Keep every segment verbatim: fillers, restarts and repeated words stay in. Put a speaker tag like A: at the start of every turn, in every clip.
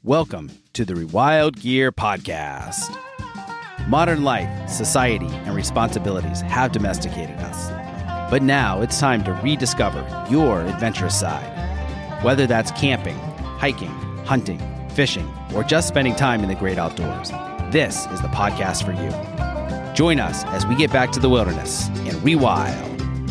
A: Welcome to the Rewild Gear Podcast. Modern life, society, and responsibilities have domesticated us. But now it's time to rediscover your adventurous side. Whether that's camping, hiking, hunting, fishing, or just spending time in the great outdoors, this is the podcast for you. Join us as we get back to the wilderness and rewild.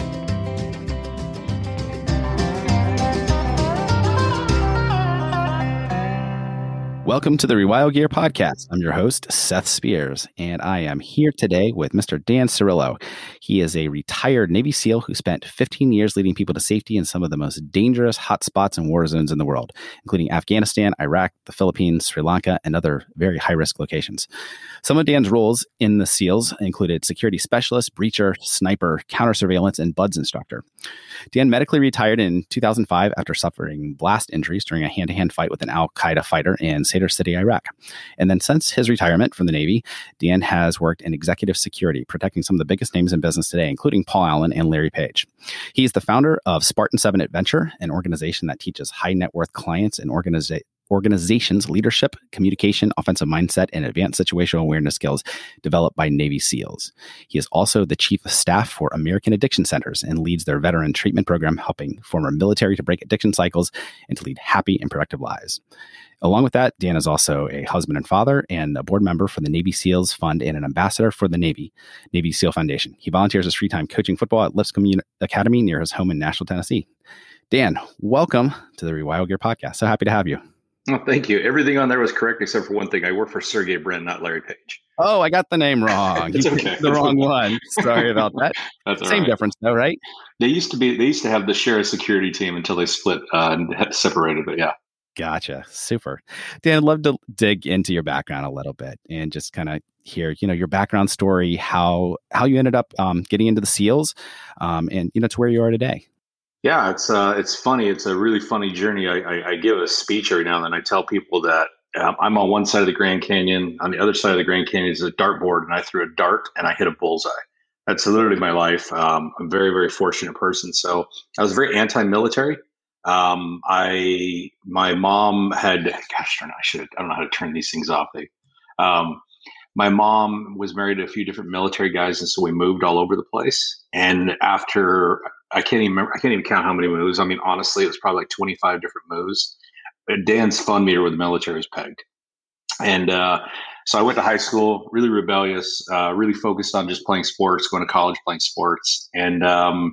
A: Welcome to the Rewild Gear Podcast. I'm your host, Seth Spears, and I am here today with Mister Dan Cirillo. He is a retired Navy SEAL who spent fifteen years leading people to safety in some of the most dangerous hotspots and war zones in the world, including Afghanistan, Iraq, the Philippines, Sri Lanka, and other very high-risk locations. Some of Dan's roles in the SEALs included security specialist, breacher, sniper, counter-surveillance, and BUDS instructor. Dan medically retired in two thousand five after suffering blast injuries during a hand-to-hand fight with an al-Qaeda fighter in Sadr City, Iraq. And then since his retirement from the Navy, Dan has worked in executive security, protecting some of the biggest names in business today, including Paul Allen and Larry Page. He's the founder of Spartan seven Adventure, an organization that teaches high net worth clients and organiza- organizations leadership, communication, offensive mindset, and advanced situational awareness skills developed by Navy SEALs. He is also the chief of staff for American Addiction Centers and leads their veteran treatment program, helping former military to break addiction cycles and to lead happy and productive lives. Along with that, Dan is also a husband and father and a board member for the Navy SEALs Fund and an ambassador for the Navy, Navy SEAL Foundation. He volunteers his free time coaching football at Lipscomb Uni- Academy near his home in Nashville, Tennessee. Dan, welcome to the Rewild Gear Podcast. So happy to have you.
B: Oh, thank you. Everything on there was correct except for one thing. I work for Sergey Brin, not Larry Page.
A: Oh, I got the name wrong.
B: It's
A: You
B: okay.
A: picked the wrong one. Sorry about that.
B: That's all
A: Same
B: right.
A: difference though, right?
B: They used to be. They used to have the share security team until they split uh, and had separated. But yeah.
A: Gotcha. Super. Dan, I'd love to dig into your background a little bit and just kind of hear, you know, your background story, how how you ended up um, getting into the SEALs, um, and you know, to where you are today.
B: Yeah, it's uh, it's funny. It's a really funny journey. I, I, I give a speech every now and then. I tell people that um, I'm on one side of the Grand Canyon. On the other side of the Grand Canyon is a dartboard, and I threw a dart and I hit a bullseye. That's literally my life. Um, I'm a very, very fortunate person. So I was very anti-military. Um, I, my mom had, gosh darn it, I should, I don't know how to turn these things off. They, um, my mom was married to a few different military guys. And so we moved all over the place. And after, I can't even remember, I can't even count how many moves. I mean, honestly, it was probably like twenty-five different moves. Dan's fun meter with the military was pegged. And, uh, so I went to high school, really rebellious, uh, really focused on just playing sports, going to college, playing sports. And, um,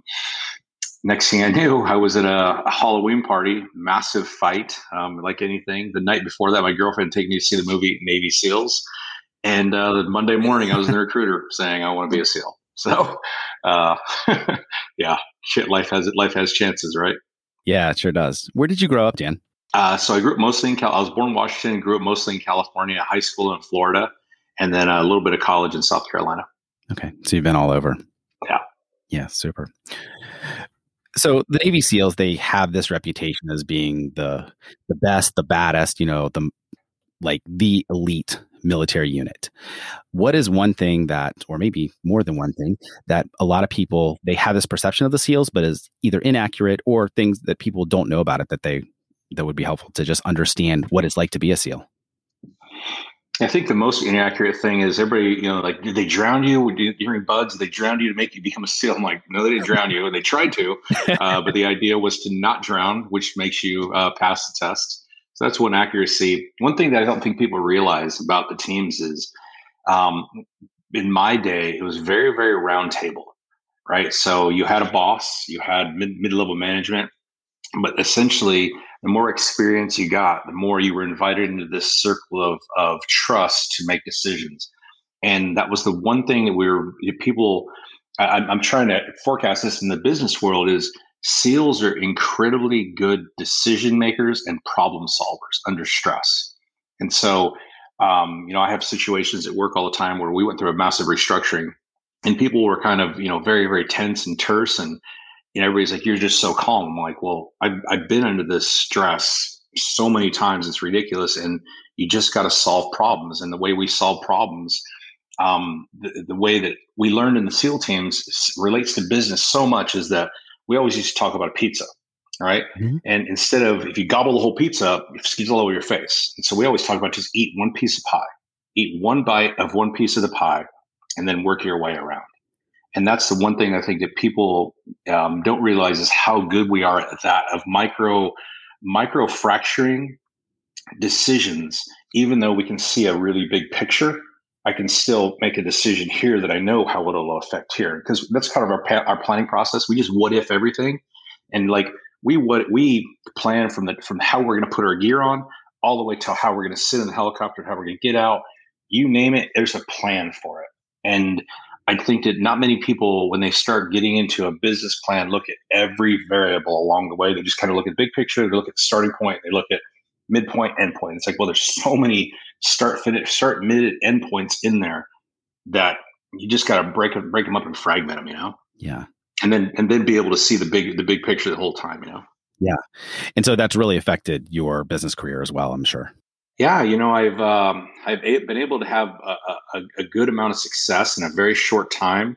B: next thing I knew, I was at a, a Halloween party, massive fight, um, like anything. The night before that, my girlfriend taking me to see the movie Navy SEALs. And uh, the Monday morning, I was in the recruiter saying, I want to be a SEAL. So, uh, yeah, shit, life has life has chances, right?
A: Yeah, it sure does. Where did you grow up, Dan?
B: Uh, so I grew up mostly in Cal. I was born in Washington, grew up mostly in California, high school in Florida, and then a little bit of college in South Carolina.
A: Okay, so you've been all over.
B: Yeah.
A: Yeah, super. So the Navy SEALs, they have this reputation as being the the best, the baddest, you know, the like the elite military unit. What is one thing that, or maybe more than one thing, that a lot of people, they have this perception of the SEALs, but is either inaccurate or things that people don't know about it that they that would be helpful to just understand what it's like to be a SEAL?
B: I think the most inaccurate thing is everybody, you know, like, did they drown you during BUDS? Did they drown you to make you become a SEAL? I'm like, no, they didn't drown you. They tried to, uh, but the idea was to not drown, which makes you uh, pass the test. So that's one accuracy. One thing that I don't think people realize about the teams is um, in my day, it was very, very round table, right? So you had a boss, you had mid, mid-level management, but essentially the more experience you got, the more you were invited into this circle of, of trust to make decisions. And that was the one thing that we were, people, I, I'm trying to forecast this in the business world is SEALs are incredibly good decision makers and problem solvers under stress. And so, um, you know, I have situations at work all the time where we went through a massive restructuring and people were kind of, you know, very, very tense and terse. And you know, everybody's like, you're just so calm. I'm like, well, I've, I've been under this stress so many times. It's ridiculous. And you just got to solve problems. And the way we solve problems, um, the, the way that we learned in the SEAL teams relates to business so much is that we always used to talk about pizza. right?
A: Mhm.
B: And instead of, if you gobble the whole pizza up, it skis all over your face. And so we always talk about just eat one piece of pie, eat one bite of one piece of the pie, and then work your way around. And that's the one thing I think that people um, don't realize is how good we are at that, of micro micro fracturing decisions. Even though we can see a really big picture, I can still make a decision here that I know how it'll affect here, because that's kind of our pa- our planning process. We just what if everything, and like we what we plan from the from how we're going to put our gear on all the way to how we're going to sit in the helicopter, how we're going to get out. You name it, there's a plan for it. And I think that not many people, when they start getting into a business plan, look at every variable along the way. They just kind of look at big picture. They look at the starting point. They look at midpoint, endpoint. It's like, well, there's so many start, finish, start, mid, end points in there that you just got to break them, break them up and fragment them, you know?
A: Yeah.
B: And then, and then be able to see the big, the big picture the whole time, you know?
A: Yeah. And so that's really affected your business career as well, I'm sure.
B: Yeah, you know, I've um, I've a- been able to have a, a, a good amount of success in a very short time.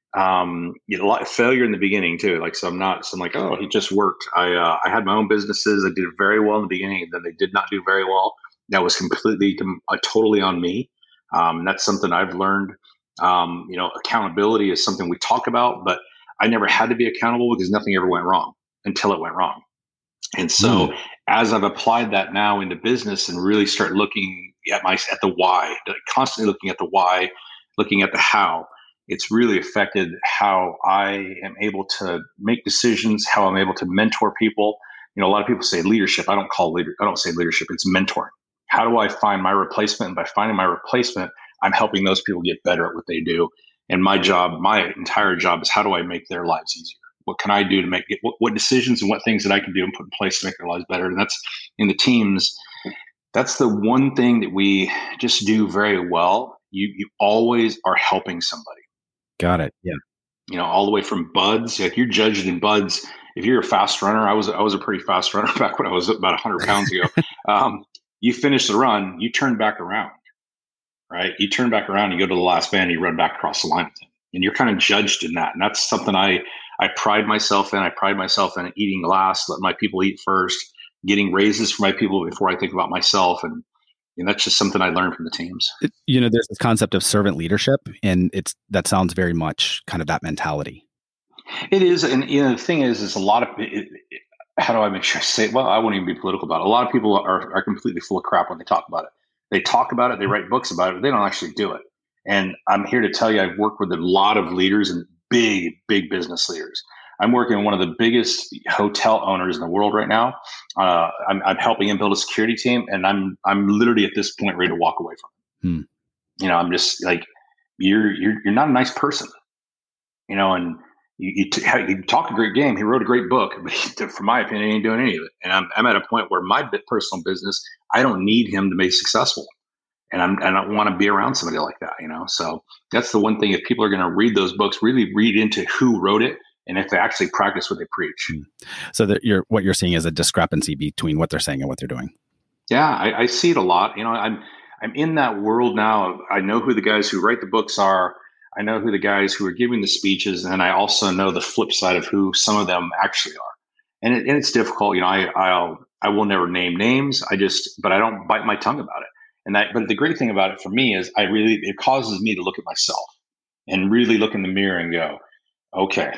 B: Um, you know, a lot of failure in the beginning too. Like, so I'm not, so I'm like, oh, he just worked. I uh, I had my own businesses. I did very well in the beginning, and then they did not do very well. That was completely, uh, totally on me. Um, that's something I've learned. Um, you know, accountability is something we talk about, but I never had to be accountable because nothing ever went wrong until it went wrong. And so
A: Mm.
B: as I've applied that now into business and really start looking at my at the why, constantly looking at the why, looking at the how, it's really affected how I am able to make decisions, how I'm able to mentor people. You know, a lot of people say leadership. I don't call leader. I don't say leadership. It's mentoring. How do I find my replacement? And by finding my replacement, I'm helping those people get better at what they do. And my job, my entire job, is how do I make their lives easier? What can I do to make it? What, what decisions and what things that I can do and put in place to make their lives better? And that's in the teams. That's the one thing that we just do very well. You you always are helping somebody.
A: Got it. Yeah.
B: You know, all the way from buds. Like, you're judged in buds. If you're a fast runner, I was I was a pretty fast runner back when I was about one hundred pounds ago. Um, you finish the run, you turn back around, right? You turn back around, you go to the last man, and you run back across the line with him, and you're kind of judged in that. And that's something I I pride myself in. I pride myself in eating last, let my people eat first, getting raises for my people before I think about myself, and and that's just something I learned from the teams.
A: It, you know, there's this concept of servant leadership, and it's that sounds very much kind of that mentality.
B: It is, and you know, the thing is, is a lot of it, it, how do I make sure I say it? Well, I won't even be political about it. A lot of people are are completely full of crap when they talk about it. They talk about it, they write books about it, but they don't actually do it. And I'm here to tell you, I've worked with a lot of leaders and big, big business leaders. I'm working with one of the biggest hotel owners in the world right now. Uh, I'm, I'm helping him build a security team, and I'm I'm literally at this point ready to walk away from him. Hmm. You know, I'm just like, you're you're you're not a nice person. You know, and you, you, t- you talk a great game. He wrote a great book, but he, from my opinion, he ain't doing any of it. And I'm I'm at a point where my personal business, I don't need him to be successful. And I'm, and I don't want to be around somebody like that, you know? So that's the one thing. If people are going to read those books, really read into who wrote it and if they actually practice what they preach.
A: So that you're, what you're seeing is a discrepancy between what they're saying and what they're doing.
B: Yeah, I, I see it a lot. You know, I'm, I'm in that world now. Of, I know who the guys who write the books are. I know who the guys who are giving the speeches. And I also know the flip side of who some of them actually are. And, it, and it's difficult. You know, I, I'll, I will never name names. I just, but I don't bite my tongue about it. And that, but the great thing about it for me is I really, it causes me to look at myself and really look in the mirror and go, okay,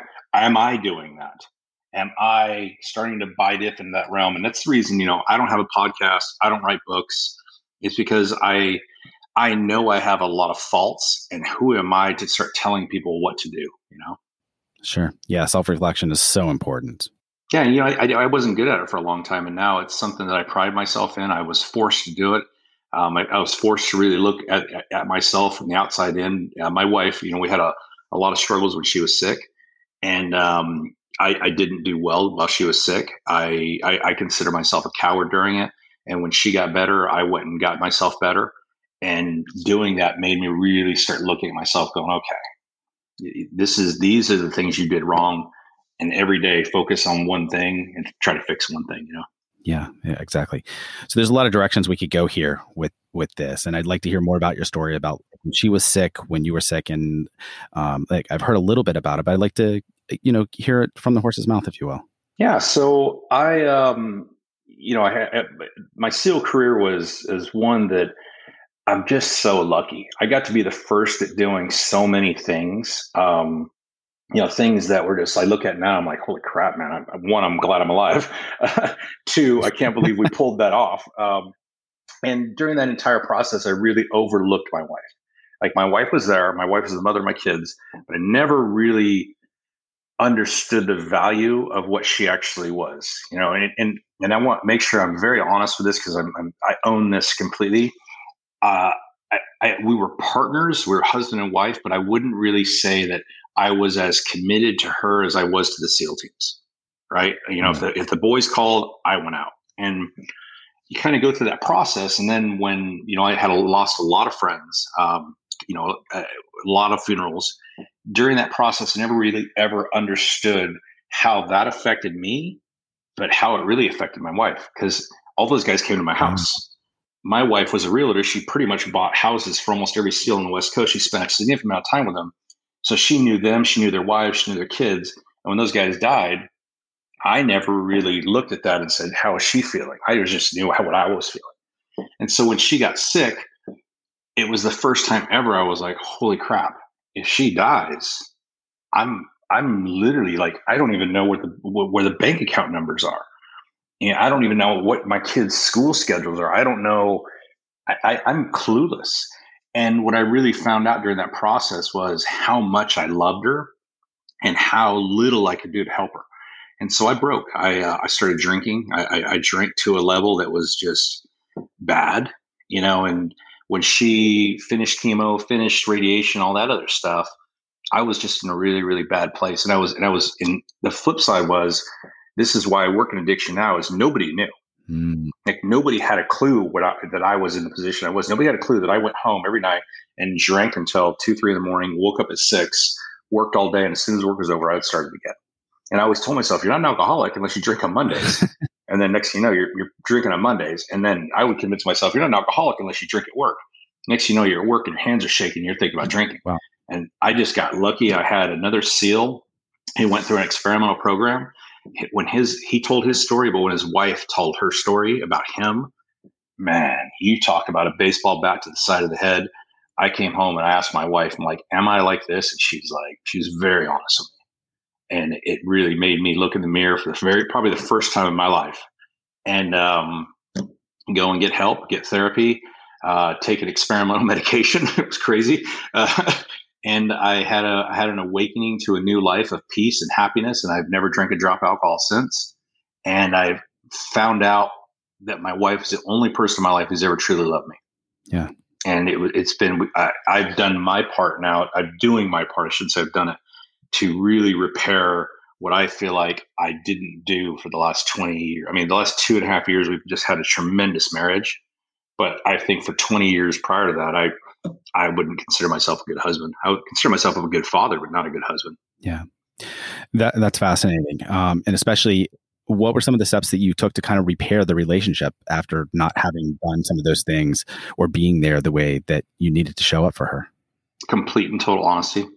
B: am I doing that? Am I starting to bite it in that realm? And that's the reason, you know, I don't have a podcast. I don't write books. It's because I, I know I have a lot of faults, and who am I to start telling people what to do, you know?
A: Sure. Yeah. Self-reflection is so important.
B: Yeah. You know, I, I wasn't good at it for a long time, and now it's something that I pride myself in. I was forced to do it. Um, I, I was forced to really look at, at, at myself from the outside in. Uh, my wife, you know, we had a, a lot of struggles when she was sick, and um, I, I didn't do well while she was sick. I, I, I consider myself a coward during it. And when she got better, I went and got myself better. And doing that made me really start looking at myself going, okay, this is, these are the things you did wrong. And every day focus on one thing and try to fix one thing, you know?
A: Yeah, yeah, exactly. So there's a lot of directions we could go here with, with this. And I'd like to hear more about your story about when she was sick, when you were sick. And um, like I've heard a little bit about it, but I'd like to, you know, hear it from the horse's mouth, if you will.
B: Yeah. So I, um, you know, I had my SEAL career was is one that I'm just so lucky. I got to be the first at doing so many things. Um, you know, things that were just I look at now, I'm like, holy crap, man! I'm, one, I'm glad I'm alive. Two, I can't believe we pulled that off. Um, and during that entire process, I really overlooked my wife. Like my wife was there. My wife was the mother of my kids, but I never really understood the value of what she actually was. You know, and and and I want to make sure I'm very honest with this because I'm, I'm I own this completely. Uh, I, I, we were partners, we were husband and wife, but I wouldn't really say that I was as committed to her as I was to the SEAL teams. Right? You know, if
A: Yeah.
B: the if the boys called, I went out, and you kind of go through that process. And then when you know, I had a, lost a lot of friends, um, you know, a, a lot of funerals during that process. I never really ever understood how that affected me, but how it really affected my wife because all those guys came to my
A: Yeah.
B: house. My wife was a realtor. She pretty much bought houses for almost every SEAL on the West Coast. She spent a significant amount of time with them. So she knew them, she knew their wives, she knew their kids. And when those guys died, I never really looked at that and said, how is she feeling? I just knew how, what I was feeling. And so when she got sick, it was the first time ever I was like, holy crap, if she dies, I'm I'm literally like, I don't even know where the where the bank account numbers are. And I don't even know what my kids' school schedules are. I don't know. I, I, I'm clueless. And what I really found out during that process was how much I loved her and how little I could do to help her. And so I broke. I uh, I started drinking. I, I, I drank to a level that was just bad, you know. And when she finished chemo, finished radiation, all that other stuff, I was just in a really, really bad place. And I was, and I was in the flip side was this is why I work in addiction now is nobody knew.
A: Mm.
B: Like nobody had a clue what I, that I was in the position I was. Nobody had a clue that I went home every night and drank until two, three in the morning, woke up at six, worked all day. And as soon as work was over, I'd started again. And I always told myself, you're not an alcoholic unless you drink on Mondays. And then next thing you know, you're, you're drinking on Mondays. And then I would convince myself, you're not an alcoholic unless you drink at work. Next thing you know, you're at work and your hands are shaking. You're thinking about drinking.
A: Wow.
B: And I just got lucky. I had another SEAL. He went through an experimental program. When his he told his story, but when his wife told her story about him, man, you talk about a baseball bat to the side of the head. I came home and I asked my wife, I'm like, am I like this? And she's like, she's very honest with me. And it really made me look in the mirror for the very, probably the first time in my life. And um, go and get help, get therapy, uh, take an experimental medication. It was crazy. Uh, and I had a I had an awakening to a new life of peace and happiness. And I've never drank a drop of alcohol since. And I've found out that my wife is the only person in my life who's ever truly loved me.
A: Yeah.
B: And it, it's been, I, I've done my part now. I'm doing my part. I shouldn't say I've done it to really repair what I feel like I didn't do for the last twenty years. I mean, the last two and a half years, we've just had a tremendous marriage. But I think for twenty years prior to that, I, I wouldn't consider myself a good husband. I would consider myself a good father, but not a good husband.
A: Yeah. That that's fascinating. Um, and especially, what were some of the steps that you took to kind of repair the relationship after not having done some of those things or being there the way that you needed to show up for her?
B: Complete and total honesty.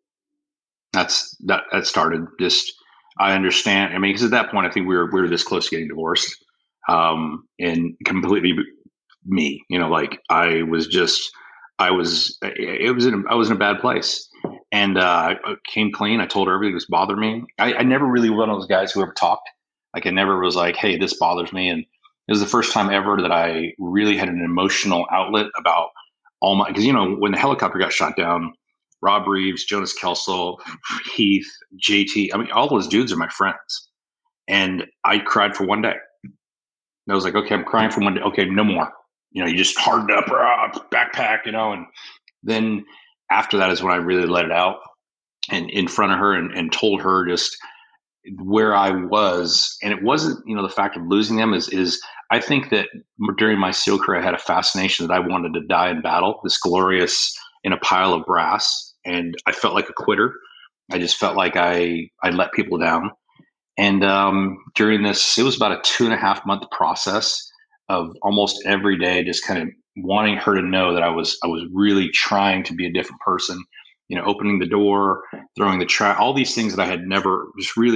B: That's that. That started just. I understand. I mean, because at that point, I think we were we were this close to getting divorced, um, and completely me. You know, like I was just. I was. It was. In, I was in a bad place. And uh, I came clean. I told her everything was bothering me. I, I never really was one of those guys who ever talked. Like I never was like, hey, this bothers me. And it was the first time ever that I really had an emotional outlet about all my, because, you know, when the helicopter got shot down, Rob Reeves, Jonas Kelso, Heath, J T, I mean, all those dudes are my friends. And I cried for one day. And I was like, okay, I'm crying for one day. Okay, no more. You know, you just hardened up, uh, backpack, you know, and then after that is when I really let it out and in front of her and, and told her just where I was. And it wasn't, you know, the fact of losing them is, is I think that during my SEAL career, I had a fascination that I wanted to die in battle, this glorious in a pile of brass. And I felt like a quitter. I just felt like I, I let people down. And um, during this, it was about a two and a half month process of almost every day, just kind of wanting her to know that I was I was really trying to be a different person, you know, opening the door, throwing the trash, all these things that I had never just really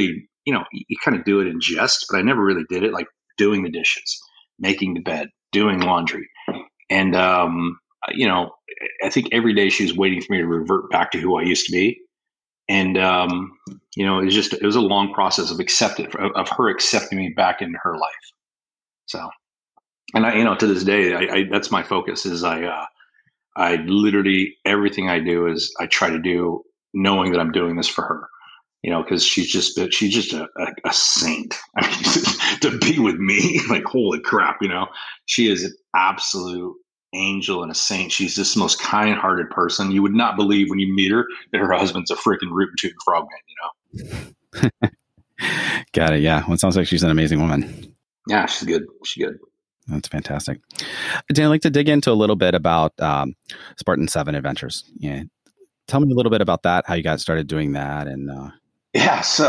B: you know, you, you kind of do it in jest, but I never really did it, like doing the dishes, making the bed, doing laundry. And, um, you know, I think every day she was waiting for me to revert back to who I used to be. And, um, you know, it was just, it was a long process of accepting, of, of her accepting me back into her life. So, and I, you know, to this day, I, I that's my focus is I, uh, I literally, everything I do is I try to do knowing that I'm doing this for her, you know, because she's just, she's just a, a, a saint. I mean, to be with me, like, holy crap, you know, she is an absolute angel and a saint. She's just the most kind-hearted person. You would not believe when you meet her that her husband's a freaking rootin' tootin' frogman, you
A: know? Got it. Yeah. Well, it sounds like she's an amazing woman.
B: Yeah, she's good. She's good.
A: That's fantastic. Dan, I'd like to dig into a little bit about um, Spartan seven Adventures. Yeah. Tell me a little bit about that, how you got started doing that. And uh...
B: yeah, so,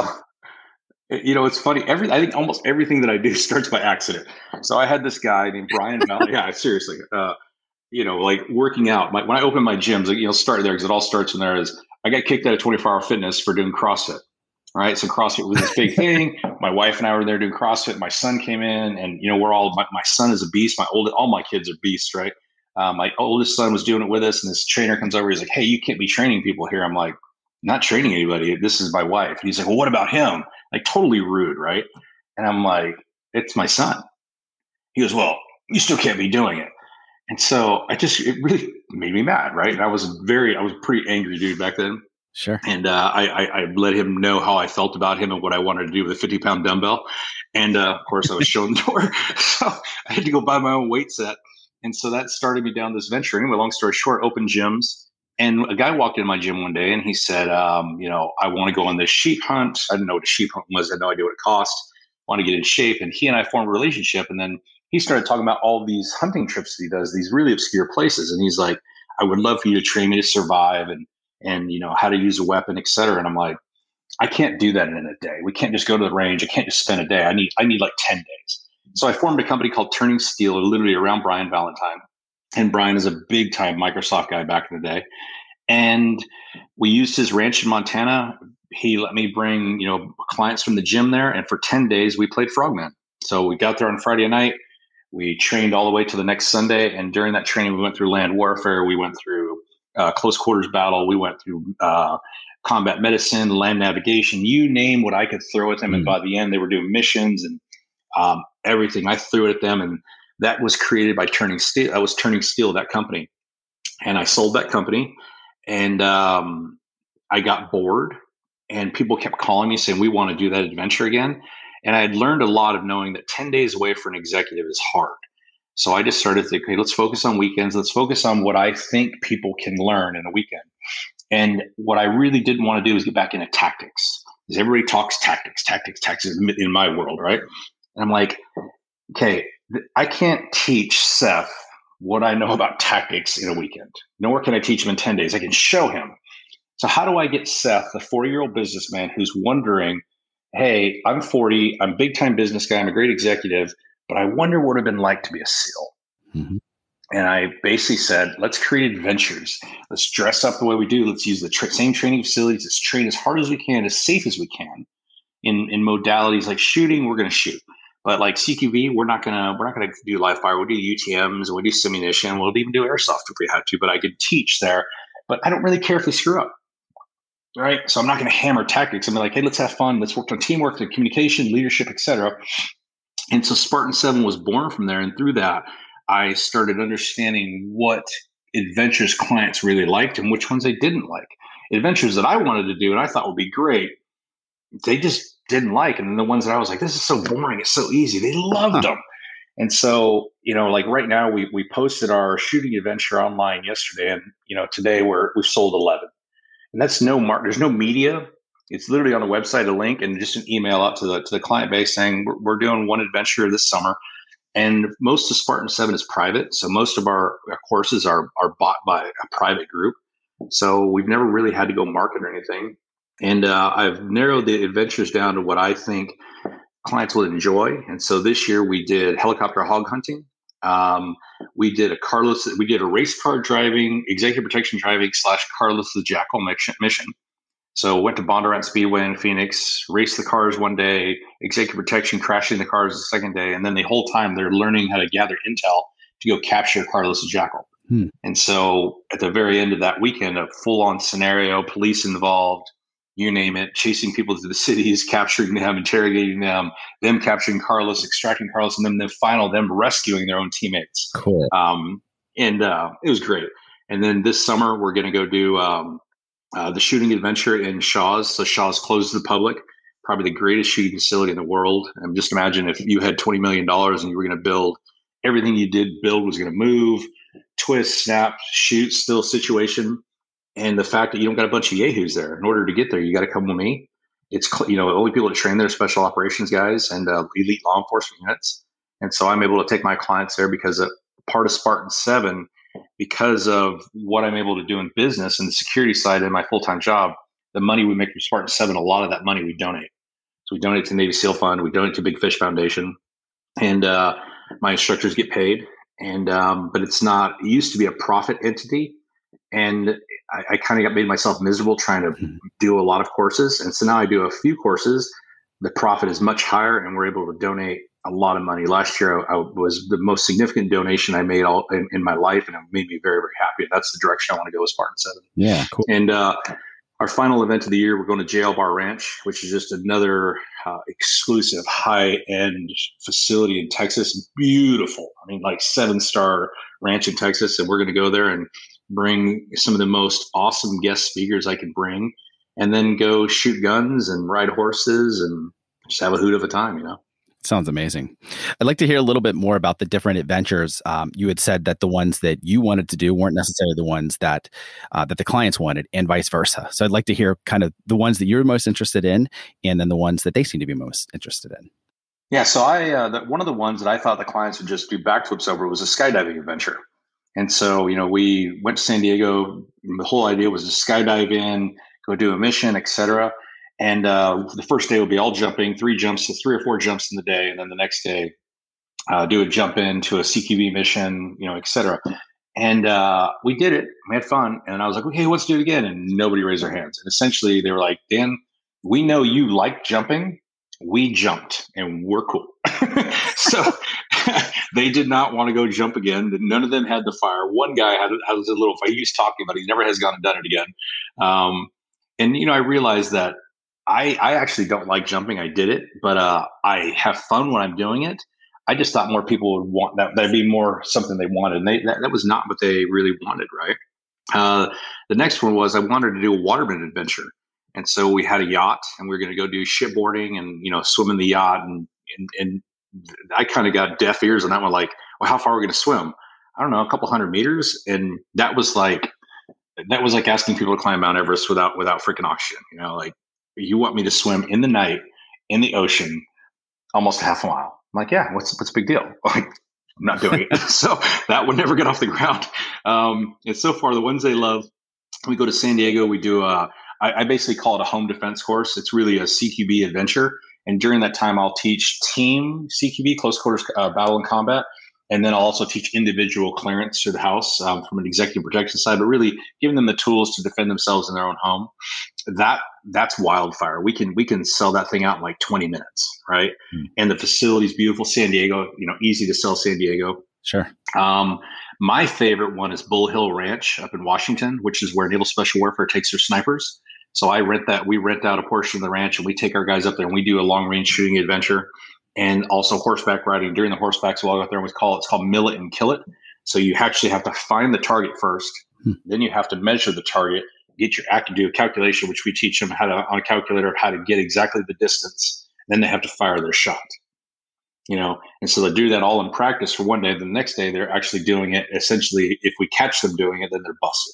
B: you know, it's funny. Every I think almost everything that I do starts by accident. So I had this guy named Brian Val- yeah, seriously. Uh, you know, like working out. My, when I open my gyms, like, you know, start there because it all starts in there. Is I got kicked out of twenty-four hour fitness for doing CrossFit. Right. So CrossFit was this big thing. My wife and I were there doing CrossFit. My son came in and, you know, we're all, my, my son is a beast. My oldest, all my kids are beasts. Right. Um, my oldest son was doing it with us and this trainer comes over. He's like, hey, you can't be training people here. I'm like, not training anybody. This is my wife. And he's like, well, what about him? Like totally rude. Right. And I'm like, it's my son. He goes, well, you still can't be doing it. And so I just, it really made me mad. Right. And I was very, I was a pretty angry dude back then.
A: Sure.
B: And uh, I, I, I let him know how I felt about him and what I wanted to do with a fifty pound dumbbell. And uh, of course, I was shown the door. So I had to go buy my own weight set. And so that started me down this venture. Anyway, long story short, open gyms. And a guy walked in my gym one day and he said, um, you know, I want to go on this sheep hunt. I didn't know what a sheep hunt was. I had no idea what it cost. I want to get in shape. And he and I formed a relationship. And then he started talking about all these hunting trips that he does, these really obscure places. And he's like, I would love for you to train me to survive and and, you know, how to use a weapon, et cetera. And I'm like, I can't do that in a day. We can't just go to the range. I can't just spend a day. I need, I need like ten days. So I formed a company called Turning Steel, literally around Brian Valentine. And Brian is a big time Microsoft guy back in the day. And we used his ranch in Montana. He let me bring, you know, clients from the gym there. And for ten days, we played Frogman. So we got there on Friday night. We trained all the way to the next Sunday. And during that training, we went through land warfare. We went through Uh, close quarters battle. We went through uh, combat medicine, land navigation, you name what I could throw at them. Mm. And by the end, they were doing missions and um, everything. I threw it at them. And that was created by Turning Steel. I was Turning Steel, that company. And I sold that company. And um, I got bored. And people kept calling me saying, we want to do that adventure again. And I had learned a lot of knowing that ten days away for an executive is hard. So I just started thinking, okay, let's focus on weekends. Let's focus on what I think people can learn in a weekend. And what I really didn't want to do is get back into tactics. Because everybody talks tactics, tactics, tactics in my world, right? And I'm like, okay, I can't teach Seth what I know about tactics in a weekend. Nor can I teach him in ten days. I can show him. So how do I get Seth, the forty-year-old businessman who's wondering, hey, I'm forty, I'm a big-time business guy, I'm a great executive, but I wonder what it would have been like to be a SEAL. Mm-hmm. And I basically said, let's create adventures. Let's dress up the way we do. Let's use the tra- same training facilities. Let's train as hard as we can, as safe as we can. In in modalities like shooting, we're going to shoot. But like C Q V, we're not gonna we're not gonna do live fire. We'll do U T Ms and we'll do simunition. We'll even do airsoft if we had to. But I could teach there. But I don't really care if they screw up. Right. So I'm not going to hammer tactics. I'm like, hey, let's have fun. Let's work on teamwork, and communication, leadership, et cetera. And so Spartan seven was born from there. And through that, I started understanding what adventures clients really liked and which ones they didn't like. Adventures that I wanted to do and I thought would be great, they just didn't like. And then the ones that I was like, this is so boring. It's so easy. They loved them. And so, you know, like right now we we posted our shooting adventure online yesterday. And, you know, today we're, we've sold eleven. And that's no mark. There's no media. It's literally on the website, a link, and just an email out to the to the client base saying we're, we're doing one adventure this summer. And most of Spartan seven is private, so most of our, our courses are are bought by a private group. So we've never really had to go market or anything. And uh, I've narrowed the adventures down to what I think clients will enjoy. And so this year we did helicopter hog hunting. Um, we did a carless. We did a race car driving, executive protection driving slash carless the jackal mission. So went to Bondurant Speedway in Phoenix, raced the cars one day, executive protection, crashing the cars the second day. And then the whole time they're learning how to gather intel to go capture Carlos Jackal.
A: Hmm.
B: And so at the very end of that weekend, a full on scenario, police involved, you name it, chasing people to the cities, capturing them, interrogating them, them capturing Carlos, extracting Carlos, and then the final, them rescuing their own teammates.
A: Cool.
B: Um, and uh, it was great. And then this summer, we're going to go do um, uh, the shooting adventure in Shaw's. So Shaw's closed to the public, probably the greatest shooting facility in the world. And just imagine if you had twenty million dollars and you were going to build, everything you did build was going to move, twist, snap, shoot, still situation. And the fact that you don't got a bunch of yahoos there. In order to get there, you got to come with me. It's, you know, the only people that train there are special operations guys and uh, elite law enforcement units. And so I'm able to take my clients there because a part of Spartan seven, because of what I'm able to do in business and the security side in my full-time job, the money we make from Spartan seven, a lot of that money we donate. So we donate to Navy SEAL Fund. We donate to Big Fish Foundation. And uh, my instructors get paid. And um, but it's not, it used to be a profit entity. And I, I kind of got made myself miserable trying to mm-hmm. do a lot of courses. And so now I do a few courses. The profit is much higher and we're able to donate a lot of money. Last year, I, I was the most significant donation I made all in, in my life. And it made me very, very happy. And that's the direction I want to go with Spartan seven.
A: Yeah, cool.
B: And uh, our final event of the year, we're going to Jail Bar Ranch, which is just another uh, exclusive high-end facility in Texas. Beautiful. I mean, like seven-star ranch in Texas. And we're going to go there and bring some of the most awesome guest speakers I can bring, and then go shoot guns and ride horses and just have a hoot of a time, you know?
A: Sounds amazing. I'd like to hear a little bit more about the different adventures. Um, you had said that the ones that you wanted to do weren't necessarily the ones that uh, that the clients wanted, and vice versa. So I'd like to hear kind of the ones that you're most interested in, and then the ones that they seem to be most interested in.
B: Yeah. So I uh, the, one of the ones that I thought the clients would just do backflips over was a skydiving adventure. And so, you know, we went to San Diego. The whole idea was to skydive in, go do a mission, et cetera. And uh, the first day would be all jumping, three jumps, so three or four jumps in the day. And then the next day, uh, do a jump into a C Q B mission, you know, et cetera. And uh, we did it. We had fun. And I was like, okay, let's do it again. And nobody raised their hands. And essentially, they were like, Dan, we know you like jumping. We jumped and we're cool. So they did not want to go jump again. None of them had the fire. One guy had, had a little fire. He was talking about it. He never has gone and done it again. Um, and, you know, I realized that I, I actually don't like jumping. I did it, but uh, I have fun when I'm doing it. I just thought more people would want that. That'd be more something they wanted. And they, that, that was not what they really wanted, right? Uh, the next one was I wanted to do a waterman adventure. And so we had a yacht and we were going to go do shipboarding and, you know, swim in the yacht. And, and, and I kind of got deaf ears on that one. Like, well, how far are we going to swim? I don't know, a couple hundred meters. And that was like, that was like asking people to climb Mount Everest without, without freaking oxygen. You know, like, you want me to swim in the night in the ocean, almost half a mile. I'm like, yeah, what's, what's the big deal? Like, I'm not doing it. So that would never get off the ground. Um, and so far the ones they love, we go to San Diego, we do a, I, I basically call it a home defense course. It's really a C Q B adventure. And during that time, I'll teach team C Q B, close quarters uh, battle and combat. And then I'll also teach individual clearance to the house um, from an executive protection side, but really giving them the tools to defend themselves in their own home. That that's wildfire. We can we can sell that thing out in like twenty minutes, right? Mm. And the facility's beautiful. San Diego, you know, easy to sell San Diego.
A: Sure.
B: Um, my favorite one is Bull Hill Ranch up in Washington, which is where Naval Special Warfare takes their snipers. So I rent that. We rent out a portion of the ranch, and we take our guys up there, and we do a long range shooting adventure, and also horseback riding. During the horseback, so I'll go out there and we call it, it's called mill it and kill it. So you actually have to find the target first, hmm. then you have to measure the target, get your act, do a calculation, which we teach them how to on a calculator how to get exactly the distance. Then they have to fire their shot. You know, and so they do that all in practice for one day. The next day, they're actually doing it. Essentially, if we catch them doing it, then they're busted.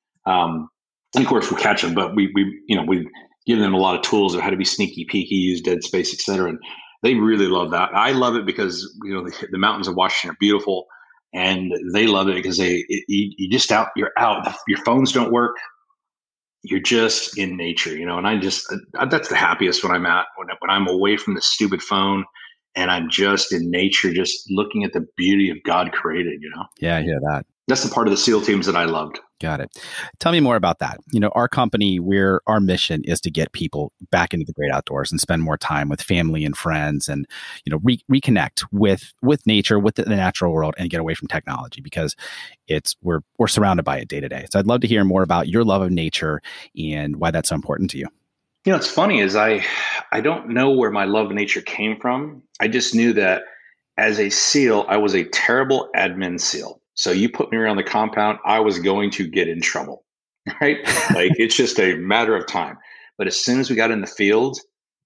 B: Um, and of course, we catch them, but we, we, you know, we give them a lot of tools of how to be sneaky, peeky, use dead space, et cetera. And they really love that. I love it because, you know, the, the mountains of Washington are beautiful, and they love it because they, it, you, you just out, you're out. Your phones don't work. You're just in nature, you know. And I just, that's the happiest when I'm at when, when I'm away from the stupid phone. And I'm just in nature, just looking at the beauty of God created, you know?
A: Yeah, I hear that.
B: That's the part of the SEAL teams that I loved.
A: Got it. Tell me more about that. You know, our company, we're our mission is to get people back into the great outdoors and spend more time with family and friends, and you know, re- reconnect with with nature, with the, the natural world, and get away from technology because it's we're we're surrounded by it day to day. So I'd love to hear more about your love of nature and why that's so important to you.
B: You know, it's funny is I I don't know where my love of nature came from. I just knew that as a SEAL, I was a terrible admin SEAL. So you put me around the compound, I was going to get in trouble, right? Like it's just a matter of time. But as soon as we got in the field,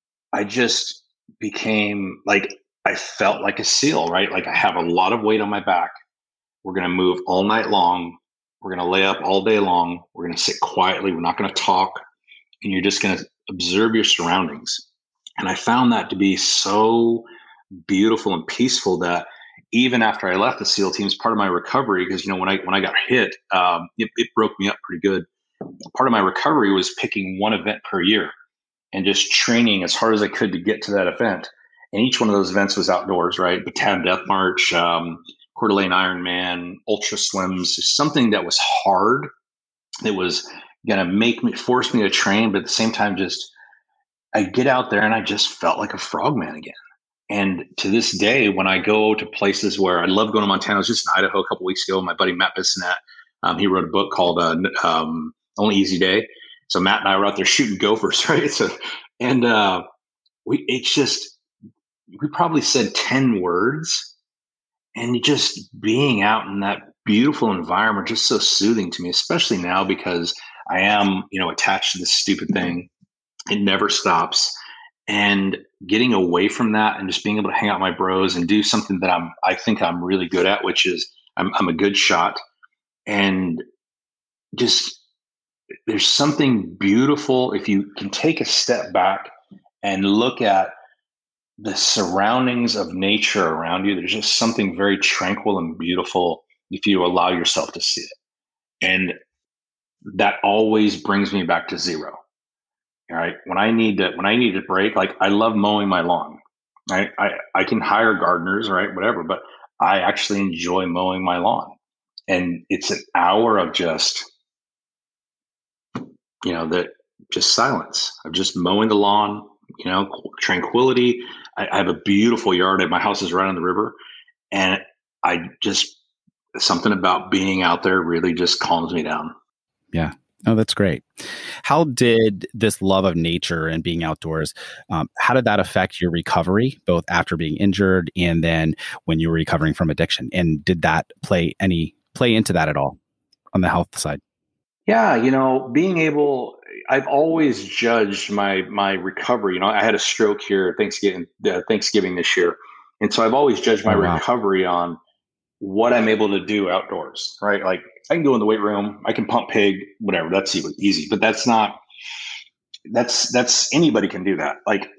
B: I just became like, I felt like a SEAL, right? Like I have a lot of weight on my back. We're going to move all night long. We're going to lay up all day long. We're going to sit quietly. We're not going to talk. And you're just going to observe your surroundings. And I found that to be so beautiful and peaceful that even after I left the SEAL teams, part of my recovery, because you know when I when I got hit, um, it, it broke me up pretty good. Part of my recovery was picking one event per year and just training as hard as I could to get to that event. And each one of those events was outdoors, right? Bataan Death March, um, Coeur d'Alene Ironman, Ultra Swims, something that was hard. That was going to make me force me to train, but at the same time, just I get out there and I just felt like a frogman again. And to this day, when I go to places where I love going to Montana, I was just in Idaho a couple weeks ago. My buddy Matt Bissonette, um, he wrote a book called uh, um, Only Easy Day. So Matt and I were out there shooting gophers, right? So, and uh, we it's just we probably said ten words, and just being out in that beautiful environment just so soothing to me, especially now because I am, you know, attached to this stupid thing. It never stops. And getting away from that and just being able to hang out with my bros and do something that I'm, I think I'm really good at, which is I'm, I'm a good shot. And just there's something beautiful if you can take a step back and look at the surroundings of nature around you. There's just something very tranquil and beautiful if you allow yourself to see it. And that always brings me back to zero. All right. When I need to, when I need to break, like I love mowing my lawn. Right. I, I can hire gardeners, right? Whatever, but I actually enjoy mowing my lawn. And it's an hour of just, you know, that just silence of just mowing the lawn, you know, tranquility. I, I have a beautiful yard. My house is right on the river. And I just, something about being out there really just calms me down.
A: Yeah. Oh, that's great. How did this love of nature and being outdoors, um, how did that affect your recovery, both after being injured and then when you were recovering from addiction? And did that play any play into that at all on the health side?
B: Yeah, you know, being able, I've always judged my my recovery. You know, I had a stroke here Thanksgiving uh, Thanksgiving this year, and so I've always judged my
A: Oh, wow.
B: recovery on what I'm able to do outdoors, right? Like I can go in the weight room, I can pump pig, whatever. That's easy, but that's not. That's that's anybody can do that. Like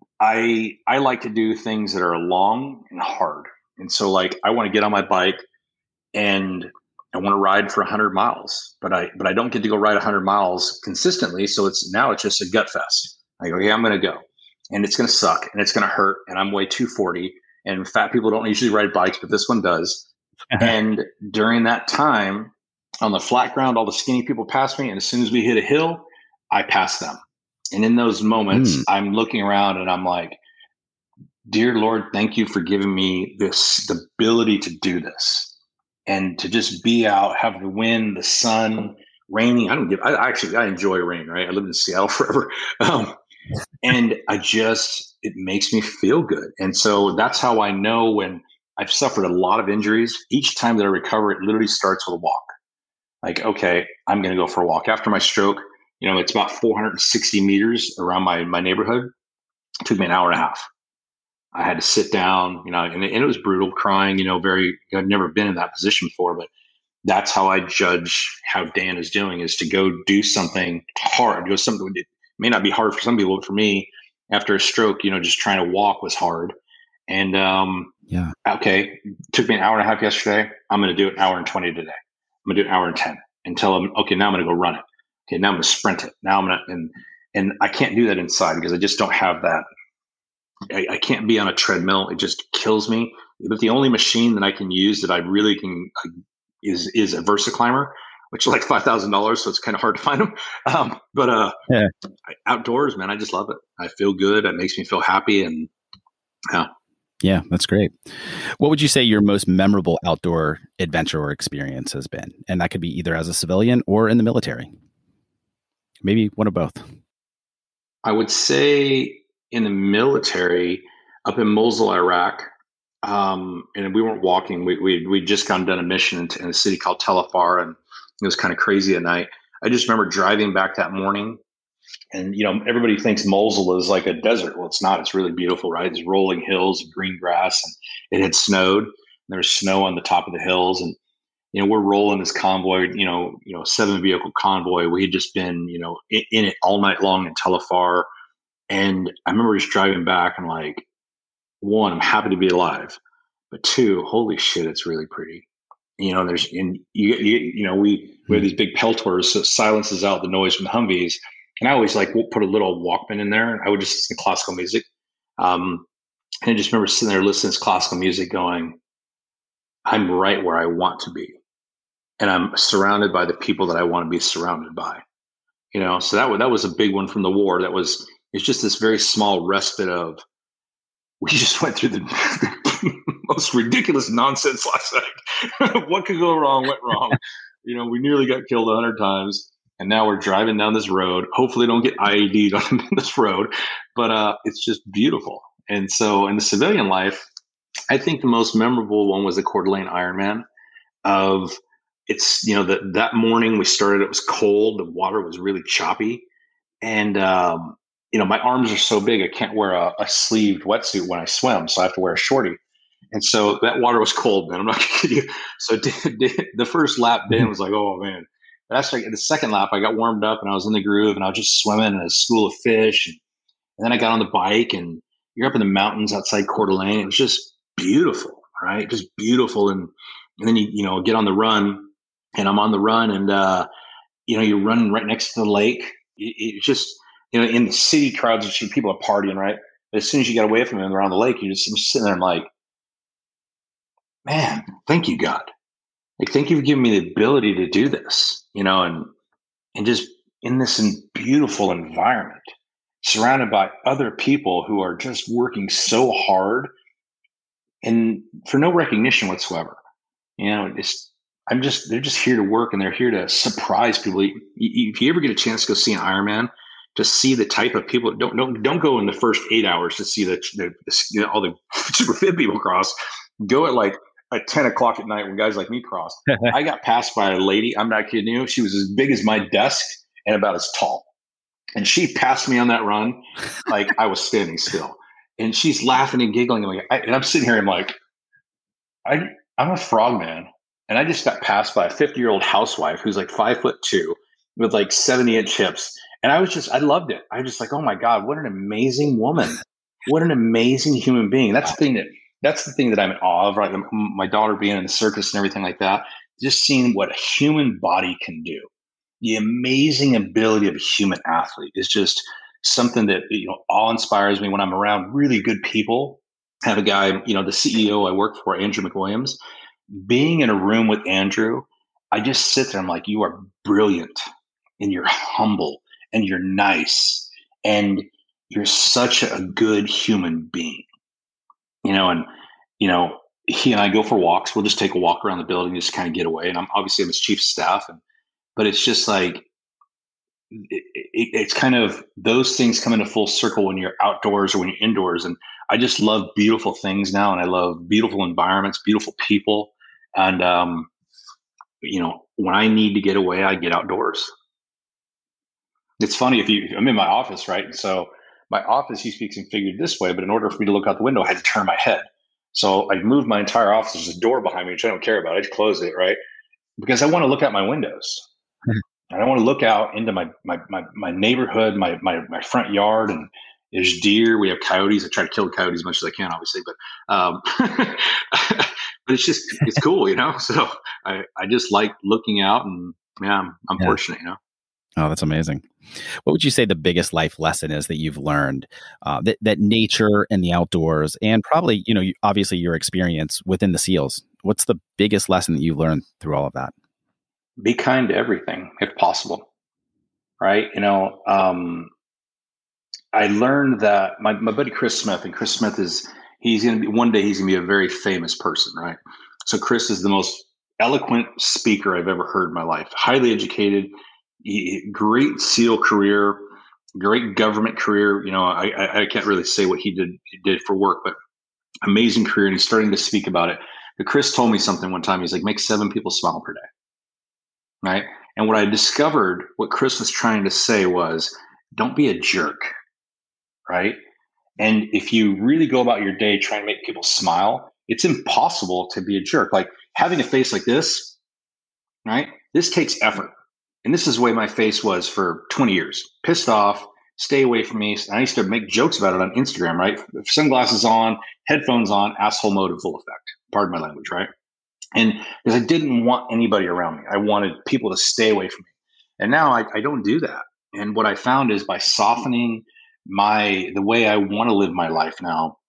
B: I I like to do things that are long and hard, and so like I want to get on my bike and I want to ride for one hundred miles, but I but I don't get to go ride one hundred miles consistently. So it's now it's just a gut fest. I go, yeah, I'm going to go, and it's going to suck, and it's going to hurt, and I'm weigh two forty, and fat people don't usually ride bikes, but this one does. And during that time, on the flat ground, all the skinny people pass me, and as soon as we hit a hill, I pass them. And in those moments,
A: Mm.
B: I'm looking around and I'm like, dear Lord, thank you for giving me this the ability to do this. And to just be out, have the wind, the sun, raining. I don't give. I actually I enjoy rain. Right, I lived in Seattle forever, um, and I just it makes me feel good. And so that's how I know when I've suffered a lot of injuries. Each time that I recover, it literally starts with a walk. Like, okay, I'm going to go for a walk after my stroke. You know, it's about four hundred sixty meters around my my neighborhood. It took me an hour and a half. I had to sit down, you know, and, and it was brutal, crying. You know, very. I've never been in that position before, but that's how I judge how Dan is doing: is to go do something hard. Do something that may not be hard for some people, but for me, after a stroke, you know, just trying to walk was hard. And um,
A: Yeah.
B: okay, it took me an hour and a half yesterday. I'm going to do it an hour and twenty today. I'm going to do an hour and ten until I'm okay. Now I'm going to go run it. Okay, now I'm going to sprint it. Now I'm going to and and I can't do that inside because I just don't have that. I, I can't be on a treadmill. It just kills me. But the only machine that I can use that I really can is is a Versa climber, which is like five thousand dollars, so it's kind of hard to find them. Um, but uh, yeah. Outdoors, man, I just love it. I feel good. It makes me feel happy, and yeah.
A: Yeah, that's great. What would you say your most memorable outdoor adventure or experience has been? And that could be either as a civilian or in the military. Maybe one of both.
B: I would say in the military, up in Mosul, Iraq, um, and we weren't walking. We we we just gone done a mission in, in a city called Tel Afar, and it was kind of crazy at night. I just remember driving back that morning. And, you know, everybody thinks Mosul is like a desert. Well, it's not. It's really beautiful, right? There's rolling hills, green grass, and it had snowed. And there's snow on the top of the hills. And, you know, we're rolling this convoy, you know, you know, seven vehicle convoy. We had just been, you know, in, in it all night long in Tel Afar. And I remember just driving back and like, one, I'm happy to be alive. But two, holy shit, it's really pretty. You know, there's, and you, you, you know, we, we have these big Peltors, so it silences out the noise from the Humvees. And I always like put a little Walkman in there, and I would just listen to classical music. Um, and I just remember sitting there listening to classical music going, I'm right where I want to be. And I'm surrounded by the people that I want to be surrounded by. You know, so that was, that was a big one from the war. That was, it's just this very small respite of, we just went through the, the most ridiculous nonsense last night. What could go wrong went wrong. You know, we nearly got killed a hundred times. And now we're driving down this road. Hopefully don't get I E D'd on this road, but uh, it's just beautiful. And so in the civilian life, I think the most memorable one was the Coeur d'Alene Ironman. Of it's, you know, that that morning we started, it was cold. The water was really choppy. And, um, you know, my arms are so big, I can't wear a, a sleeved wetsuit when I swim. So I have to wear a shorty. And so that water was cold, man. I'm not kidding you. So the first lap, Dan was like, oh, man. That's like the second lap, I got warmed up and I was in the groove and I was just swimming in a school of fish. And, and then I got on the bike and you're up in the mountains outside Coeur d'Alene. It was just beautiful, right? Just beautiful. And, and then you, you know, get on the run and I'm on the run and, uh, you know, you're running right next to the lake. It, it's just, you know, in the city crowds, people are partying, right? But as soon as you get away from them around the lake, you're just, I'm just sitting there and like, man, thank you, God. Like, thank you for giving me the ability to do this, you know, and and just in this beautiful environment, surrounded by other people who are just working so hard and for no recognition whatsoever. You know, it's I'm just they're just here to work and they're here to surprise people. If you ever get a chance to go see an Ironman, to see the type of people, don't don't don't go in the first eight hours to see the, the, the you know, all the super fit people cross. Go at like at ten o'clock at night when guys like me crossed. I got passed by a lady. I'm not kidding you. She was as big as my desk and about as tall. And she passed me on that run like I was standing still. And she's laughing and giggling. And, like, I, and I'm sitting here, I'm like, I, I'm a frog man. And I just got passed by a fifty-year-old housewife who's like five foot two with like seventy-inch hips. And I was just, I loved it. I was just like, oh my God, what an amazing woman. What an amazing human being. That's the thing that, That's the thing that I'm in awe of, right? My daughter being in the circus and everything like that, just seeing what a human body can do. The amazing ability of a human athlete is just something that, you know, awe inspires me when I'm around really good people. I have a guy, you know, the C E O I work for, Andrew McWilliams. Being in a room with Andrew, I just sit there. I'm like, you are brilliant and you're humble and you're nice and you're such a good human being. You know, and, you know, he and I go for walks. We'll just take a walk around the building, just kind of get away. And I'm obviously I'm his chief of staff. And, but it's just like, it, it, it's kind of those things come into full circle when you're outdoors or when you're indoors. And I just love beautiful things now. And I love beautiful environments, beautiful people. And, um, you know, when I need to get away, I get outdoors. It's funny if you, I'm in my office, right? And so my office used to be configured this way, but in order for me to look out the window, I had to turn my head. So I moved my entire office. There's a door behind me, which I don't care about. I just closed it, right? Because I want to look out my windows. Mm-hmm. And I want to look out into my my my, my neighborhood, my, my my front yard, and there's deer. We have coyotes. I try to kill the coyotes as much as I can, obviously, but um, but it's just it's cool, you know. So I I just like looking out, and yeah, I'm, I'm yeah. fortunate, you know.
A: Oh, that's amazing. What would you say the biggest life lesson is that you've learned uh, that, that nature and the outdoors and probably, you know, obviously your experience within the SEALs what's the biggest lesson that you learned through all of that?
B: Be kind to everything if possible. Right. You know, um, I learned that my, my buddy Chris Smith, and Chris Smith is, he's going to be, one day he's going to be a very famous person, right? So Chris is the most eloquent speaker I've ever heard in my life. Highly educated, he, great SEAL career, great government career. You know, I, I, I can't really say what he did he did for work, but amazing career. And he's starting to speak about it. But Chris told me something one time. He's like, make seven people smile per day, right? And what I discovered, what Chris was trying to say was, don't be a jerk, right? And if you really go about your day trying to make people smile, it's impossible to be a jerk. Like having a face like this, right? This takes effort. And this is the way my face was for twenty years. Pissed off, stay away from me. And I used to make jokes about it on Instagram, right? Sunglasses on, headphones on, asshole mode in full effect. Pardon my language, right? And because I didn't want anybody around me. I wanted people to stay away from me. And now I, I don't do that. And what I found is by softening my the way I want to live my life now,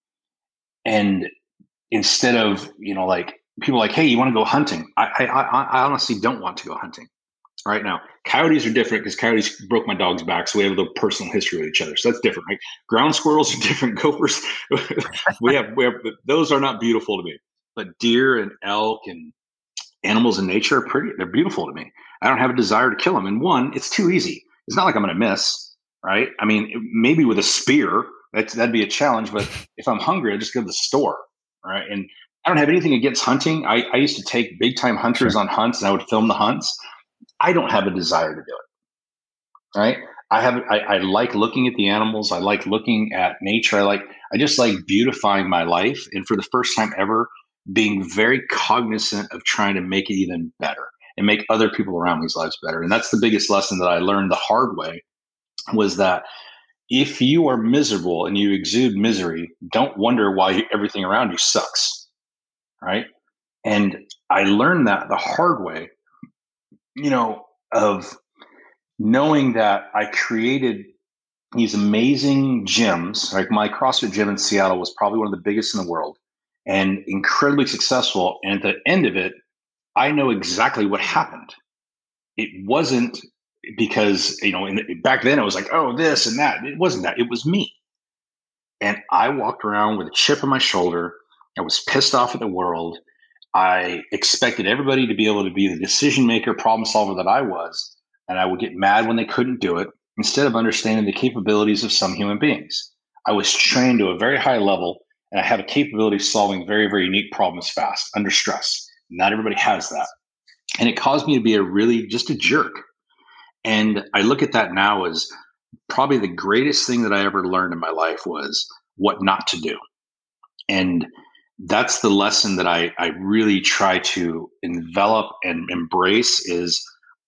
B: and instead of, you know, like people are like, hey, you want to go hunting? I, I, I honestly don't want to go hunting right now. Coyotes are different because coyotes broke my dog's back, so we have a little personal history with each other. So that's different, right? Ground squirrels are different. Gophers, we have, we have those are not beautiful to me. But deer and elk and animals in nature are pretty. They're beautiful to me. I don't have a desire to kill them. And one, it's too easy. It's not like I'm going to miss. Right? I mean, maybe with a spear, that's, that'd be a challenge. But if I'm hungry, I just go to the store. Right? And I don't have anything against hunting. I, I used to take big time hunters
A: Sure.
B: on hunts, and I would film the hunts. I don't have a desire to do it. Right? I have. I, I like looking at the animals. I like looking at nature. I like. I just like beautifying my life. And for the first time ever, being very cognizant of trying to make it even better and make other people around me's lives better. And that's the biggest lesson that I learned the hard way. Was that if you are miserable and you exude misery, don't wonder why you, everything around you sucks, right? And I learned that the hard way, you know, of knowing that I created these amazing gyms. Like my CrossFit gym in Seattle was probably one of the biggest in the world and incredibly successful. And at the end of it, I know exactly what happened. It wasn't because, you know, in the, back then it was like, oh, this and that. It wasn't that. It was me. And I walked around with a chip on my shoulder. I was pissed off at the world. I expected everybody to be able to be the decision maker, problem solver that I was. And I would get mad when they couldn't do it instead of understanding the capabilities of some human beings. I was trained to a very high level, and I have a capability of solving very, very unique problems fast under stress. Not everybody has that. And it caused me to be a really just a jerk. And I look at that now as probably the greatest thing that I ever learned in my life was what not to do. And that's the lesson that I, I really try to envelop and embrace is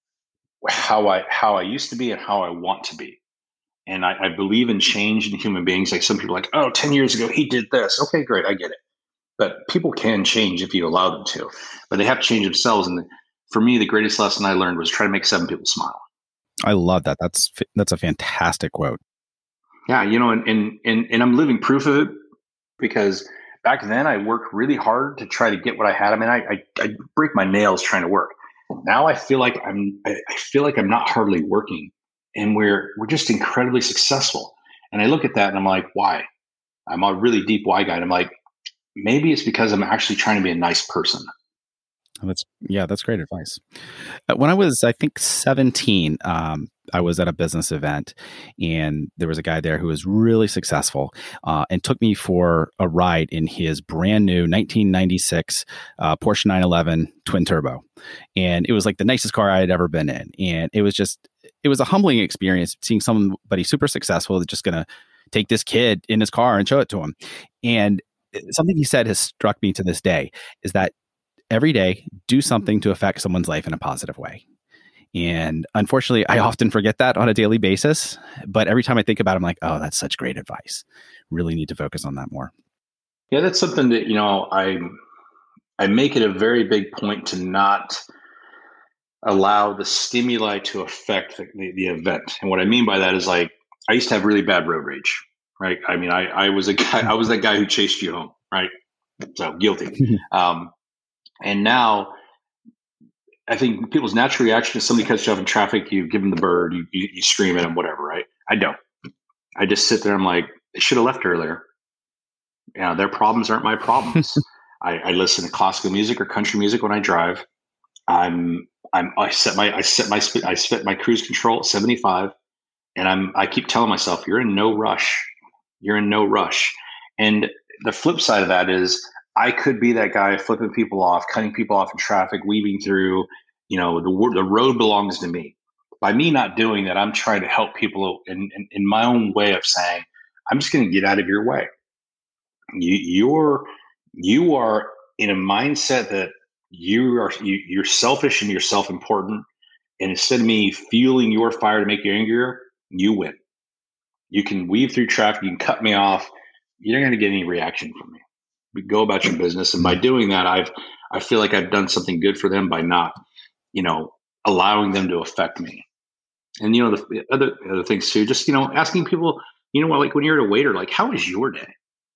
B: how I how I used to be and how I want to be. And I, I believe in change in human beings. Like some people are like, oh, ten years ago, he did this. Okay, great. I get it. But people can change if you allow them to. But they have to change themselves. And for me, the greatest lesson I learned was try to make seven people smile.
A: I love that. That's that's a fantastic quote.
B: Yeah, you know, and and and, and I'm living proof of it because back then I worked really hard to try to get what I had. I mean, I I, I break my nails trying to work. Now I feel like I'm I, I feel like I'm not hardly working, and we're we're just incredibly successful. And I look at that and I'm like, why? I'm a really deep why guy. And I'm like, maybe it's because I'm actually trying to be a nice person.
A: That's yeah, that's great advice. Uh, When I was, I think, seventeen, um, I was at a business event, and there was a guy there who was really successful, uh, and took me for a ride in his brand new nineteen ninety-six uh, Porsche nine eleven twin turbo, and it was like the nicest car I had ever been in, and it was just, it was a humbling experience seeing somebody super successful that's just going to take this kid in his car and show it to him, and something he said has struck me to this day is that every day, do something to affect someone's life in a positive way. And unfortunately, I often forget that on a daily basis. But every time I think about it, I'm like, oh, that's such great advice. Really need to focus on that more.
B: Yeah, that's something that, you know, I I make it a very big point to not allow the stimuli to affect the, the, the event. And what I mean by that is like, I used to have really bad road rage, right? I mean, I, I was a guy, I was that guy who chased you home, right? So guilty. Um, And now I think people's natural reaction is somebody cuts you off in traffic, you give them the bird, you, you, you scream at them, whatever, right? I don't. I just sit there. I'm like, they should have left earlier. You know, their problems aren't my problems. I, I listen to classical music or country music when I drive. I'm I'm I set my I set my I set my cruise control at seventy-five, and I'm I keep telling myself, you're in no rush. You're in no rush. And the flip side of that is I could be that guy flipping people off, cutting people off in traffic, weaving through. You know, the the road belongs to me. By me not doing that, I'm trying to help people in in, in my own way of saying, I'm just going to get out of your way. You you're you are in a mindset that you are you, you're selfish and you're self-important. And instead of me fueling your fire to make you angrier, you win. You can weave through traffic. You can cut me off. You're not going to get any reaction from me. But go about your business. And by doing that, I've I feel like I've done something good for them by not, you know, allowing them to affect me. And you know, the other other things too. Just you know, asking people. You know, like when you're at a waiter, like, how was your day?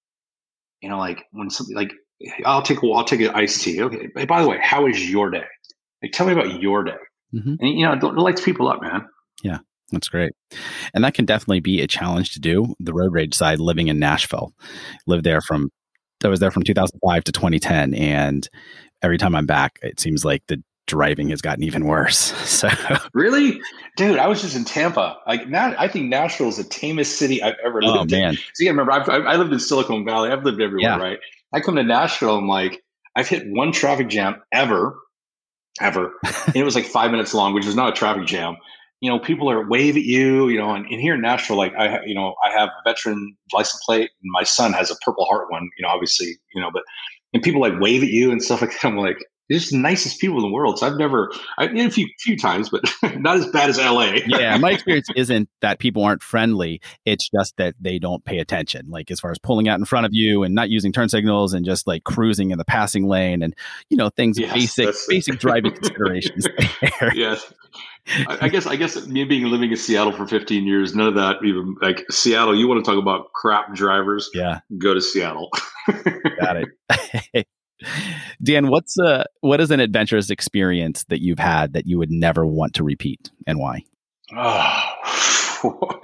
B: You know, like when something like I'll take a I'll take an iced tea. Okay. Hey, by the way, how is your day? Like, tell me about your day. Mm-hmm. And you know, it lights people up, man.
A: Yeah, that's great. And that can definitely be a challenge to do. The road rage side, living in Nashville, lived there from I was there from two thousand five to twenty ten, and every time I'm back, it seems like the driving has gotten even worse. So
B: really, dude, I was just in Tampa. Like now, I think Nashville is the tamest city I've ever lived
A: oh, man.
B: in. So you remember, I've, I lived in Silicon Valley. I've lived everywhere, yeah. Right? I come to Nashville and like I've hit one traffic jam ever, ever, and it was like five minutes long, which is not a traffic jam. You know, people are wave at you. You know, and, and here in Nashville, like I, you know, I have a veteran license plate, and my son has a Purple Heart one. You know, obviously, you know, but and people like wave at you and stuff like that. I'm like, they're just the nicest people in the world. So I've never, I've been a few, few times, but not as bad as L A.
A: Yeah. My experience isn't that people aren't friendly. It's just that they don't pay attention. Like as far as pulling out in front of you and not using turn signals and just like cruising in the passing lane and, you know, things, yes, basic, basic driving considerations.
B: Yes. I, I guess, I guess me being living in Seattle for fifteen years, none of that even like Seattle, you want to talk about crap drivers?
A: Yeah.
B: Go to Seattle.
A: Got it. Dan, what's uh what is an adventurous experience that you've had that you would never want to repeat, and why?
B: Oh,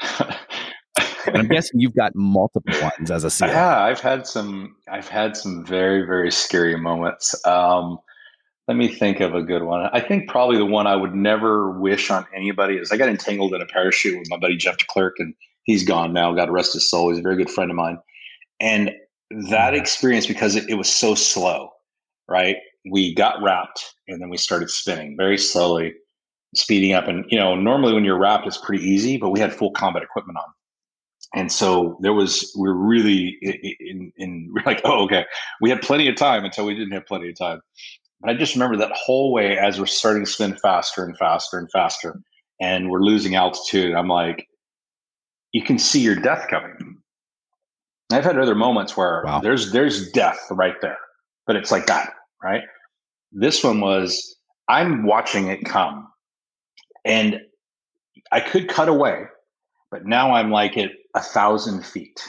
A: and I'm guessing you've got multiple ones as a SEAL.
B: Yeah, I've had some. I've had some very, very scary moments. Um, let me think of a good one. I think probably the one I would never wish on anybody is I got entangled in a parachute with my buddy Jeff DeClerc, and he's gone now. God rest his soul. He's a very good friend of mine, and that experience, because it, it was so slow, right? We got wrapped and then we started spinning very slowly, speeding up. And, you know, normally when you're wrapped, it's pretty easy, but we had full combat equipment on. And so there was, we we're really in, in, in we're like, oh, okay. We had plenty of time until we didn't have plenty of time. But I just remember that whole way as we're starting to spin faster and faster and faster, and we're losing altitude. I'm like, you can see your death coming. I've had other moments where wow. there's there's death right there, but it's like that, right? This one was, I'm watching it come, and I could cut away, but now I'm like at a thousand feet.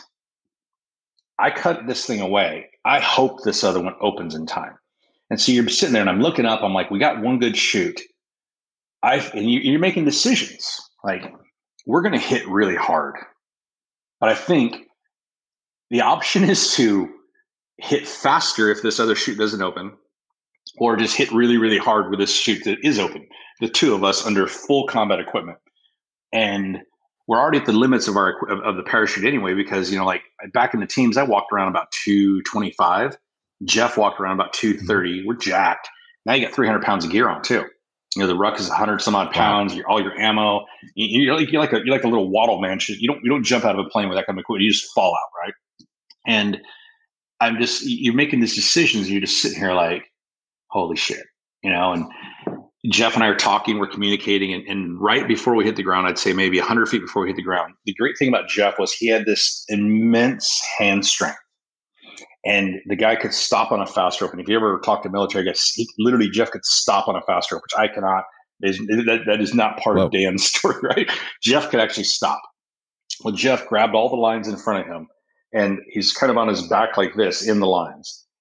B: I cut this thing away. I hope this other one opens in time. And so you're sitting there, and I'm looking up. I'm like, we got one good shoot. I and you, you're making decisions like we're going to hit really hard, but I think the option is to hit faster if this other chute doesn't open, or just hit really, really hard with this chute that is open. The two of us under full combat equipment. And we're already at the limits of our of, of the parachute anyway, because, you know, like back in the teams, I walked around about two twenty-five. Jeff walked around about two thirty. We're jacked. Now you got three hundred pounds of gear on too. You know, the ruck is one hundred some odd pounds. Wow. All your ammo. You, you're, like, you're like a you're like a little waddle man. You don't you don't jump out of a plane with that kind of equipment. You just fall out, right? And I'm just, you're making these decisions. And you're just sitting here like, holy shit, you know, and Jeff and I are talking, we're communicating. And, and right before we hit the ground, I'd say maybe one hundred feet before we hit the ground, the great thing about Jeff was he had this immense hand strength. And the guy could stop on a fast rope. And if you ever talk to military guys, he literally, Jeff could stop on a fast rope, which I cannot. That, that is not part Whoa. of Dan's story, right? Jeff could actually stop. Well, Jeff grabbed all the lines in front of him, and he's kind of on his back like this in the lines.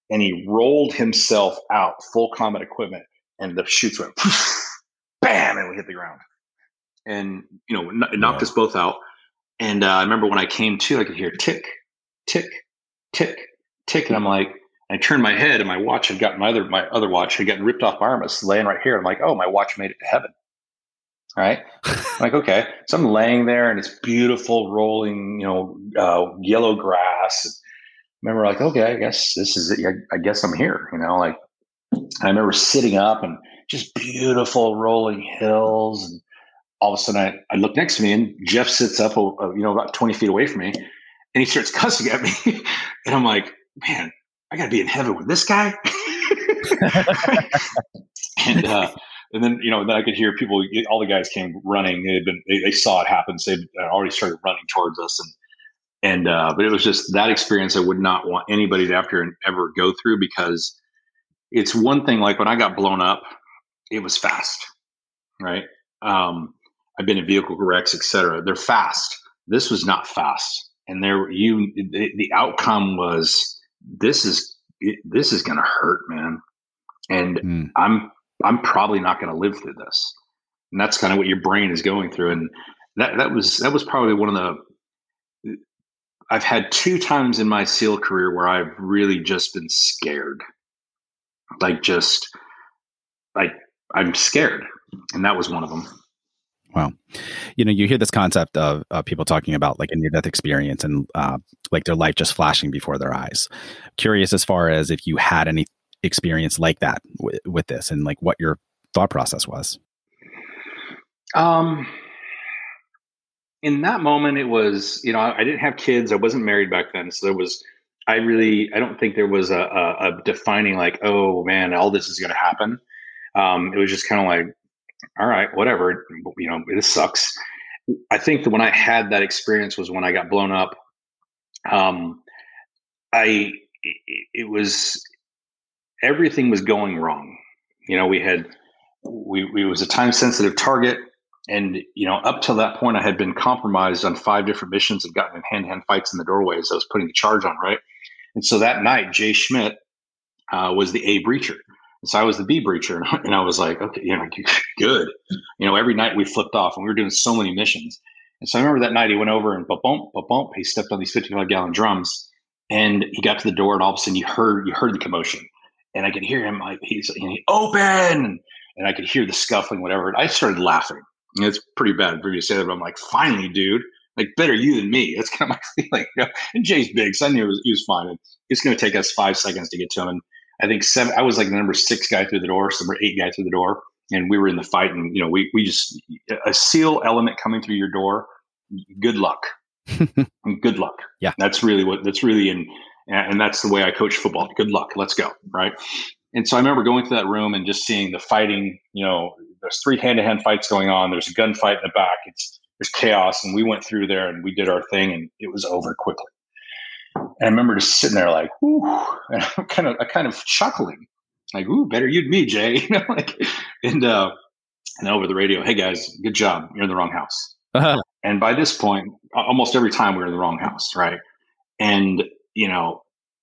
B: and he rolled himself out, full combat equipment, and the chutes went poof, bam, and we hit the ground. And, you know, it knocked Whoa. us both out. And uh, I remember when I came to, I could hear tick, tick, tick, tick. And I'm like, I turned my head and my watch had gotten, my other, my other watch had gotten ripped off my arm. It's laying right here. I'm like, oh, my watch made it to heaven. Right. I'm like, okay. So I'm laying there and it's beautiful rolling, you know, uh, yellow grass. I remember like, okay, I guess this is it. I, I guess I'm here, you know, like I remember sitting up and just beautiful rolling hills. And all of a sudden I, I look next to me and Jeff sits up, uh, you know, about twenty feet away from me and he starts cussing at me. And I'm like, man, I gotta be in heaven with this guy. and, uh, And then, you know, then I could hear people, all the guys came running. They had been, they, they saw it happen. So they already started running towards us. And, and, uh, but it was just that experience I would not want anybody to have to ever go through, because it's one thing, like when I got blown up, it was fast, right? Um, I've been in vehicle wrecks, et cetera. They're fast. This was not fast. And there, you, the, the outcome was, this is, it, this is going to hurt, man. And mm. I'm, I'm probably not going to live through this. And that's kind of what your brain is going through. And that, that was, that was probably one of the, I've had two times in my SEAL career where I've really just been scared. Like just like I'm scared. And that was one of them.
A: Wow. You know, you hear this concept of uh, people talking about like a near-death experience and uh, like their life just flashing before their eyes. Curious as far as if you had any experience like that w- with this and like what your thought process was.
B: Um, in that moment, it was, you know, I, I didn't have kids. I wasn't married back then. So there was, I really, I don't think there was a, a, a defining like, oh man, all this is going to happen. Um, it was just kind of like, all right, whatever, you know, this sucks. I think that when I had that experience was when I got blown up. Um, I, it, it was, everything was going wrong. You know, we had, we, we it was a time sensitive target. And, you know, up till that point, I had been compromised on five different missions and gotten in hand to hand fights in the doorways. I was putting the charge on, right? And so that night, Jay Schmidt uh, was the A breacher. And so I was the B breacher. And I was like, okay, you know, good. You know, every night we flipped off and we were doing so many missions. And so I remember that night he went over and ba-bump, ba-bump, he stepped on these fifty-five gallon drums and he got to the door and all of a sudden you heard, you heard the commotion. And I could hear him like, he's you know, open. And I could hear the scuffling, whatever. And I started laughing. And it's pretty bad for me to say that, but I'm like, finally, dude, like better you than me. That's kind of my feeling. You know? And Jay's big, so I knew it was, he was fine. And it's going to take us five seconds to get to him. And I think seven, I was like the number six guy through the door, so number eight guy through the door. And we were in the fight. And, you know, we, we just, a SEAL element coming through your door, good luck. Good luck.
A: Yeah.
B: That's really what, that's really in, and that's the way I coach football. Good luck. Let's go. Right. And so I remember going to that room and just seeing the fighting, you know, there's three hand-to-hand fights going on. There's a gunfight in the back. It's, there's chaos. And we went through there and we did our thing and it was over quickly. And I remember just sitting there like, whoo, and I'm kind of, I kind of chuckling like, ooh, better you than me, Jay. You know, like, and, uh, and over the radio, hey guys, good job. You're in the wrong house. Uh-huh. And by this point, almost every time we were in the wrong house. Right. And, you know,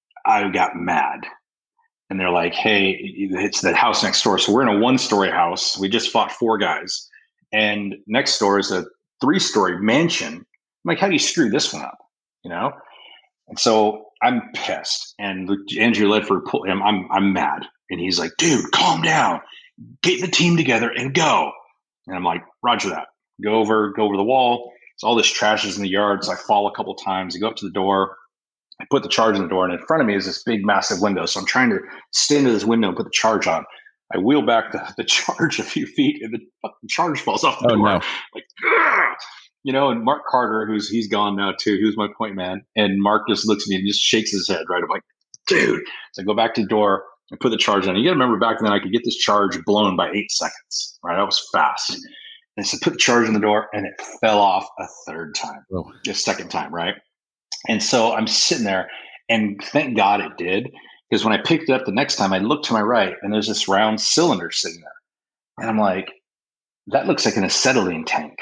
B: I got mad. And they're like, hey, it's the house next door. So we're in a one-story house. We just fought four guys. And next door is a three-story mansion. I'm like, how do you screw this one up? You know? And so I'm pissed. And Andrew Ledford pulled him. I'm I'm mad. And he's like, dude, calm down. Get the team together and go. And I'm like, roger that. Go over, go over the wall. So all this trash is in the yard. So I fall a couple of times. I go up to the door. I put the charge in the door, and in front of me is this big, massive window. So I'm trying to stand in this window and put the charge on. I wheel back the, the charge a few feet, and the fucking charge falls off the
A: oh,
B: door.
A: No.
B: Like, Gah! You know, and Mark Carter, who's he's gone now too. He was my point man. And Mark just looks at me and just shakes his head, right? I'm like, dude. So I go back to the door and put the charge on. You got to remember back then I could get this charge blown by eight seconds, right? That was fast. And so I put the charge in the door, and it fell off a third time, oh. a second time, right? And so I'm sitting there, and thank God it did, because when I picked it up the next time, I looked to my right, and there's this round cylinder sitting there. And I'm like, that looks like an acetylene tank.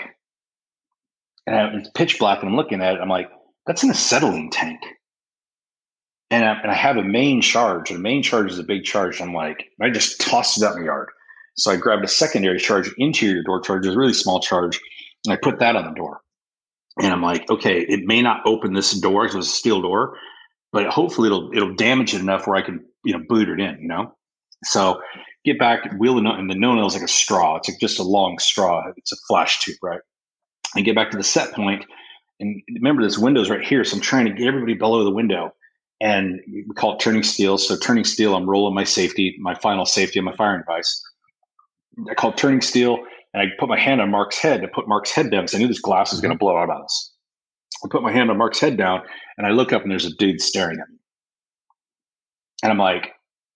B: And it's pitch black, and I'm looking at it. I'm like, that's an acetylene tank. And I, and I have a main charge, and a main charge is a big charge. And I'm like, I just tossed it out in the yard. So I grabbed a secondary charge, interior door charge, a really small charge, and I put that on the door. And I'm like, okay, it may not open this door because it was a steel door, but hopefully it'll it'll damage it enough where I can, you know, boot it in, you know? So get back, wheel the no, and the no-no is like a straw. It's like just a long straw. It's a flash tube, right? And get back to the set point, and remember this window's right here. So I'm trying to get everybody below the window, and we call it turning steel. So turning steel, I'm rolling my safety, my final safety on my firing device. I call it turning steel, and I put my hand on Mark's head to put Mark's head down because I knew this glass was going to blow out on us. I put my hand on Mark's head down, and I look up, and there's a dude staring at me. And I'm like,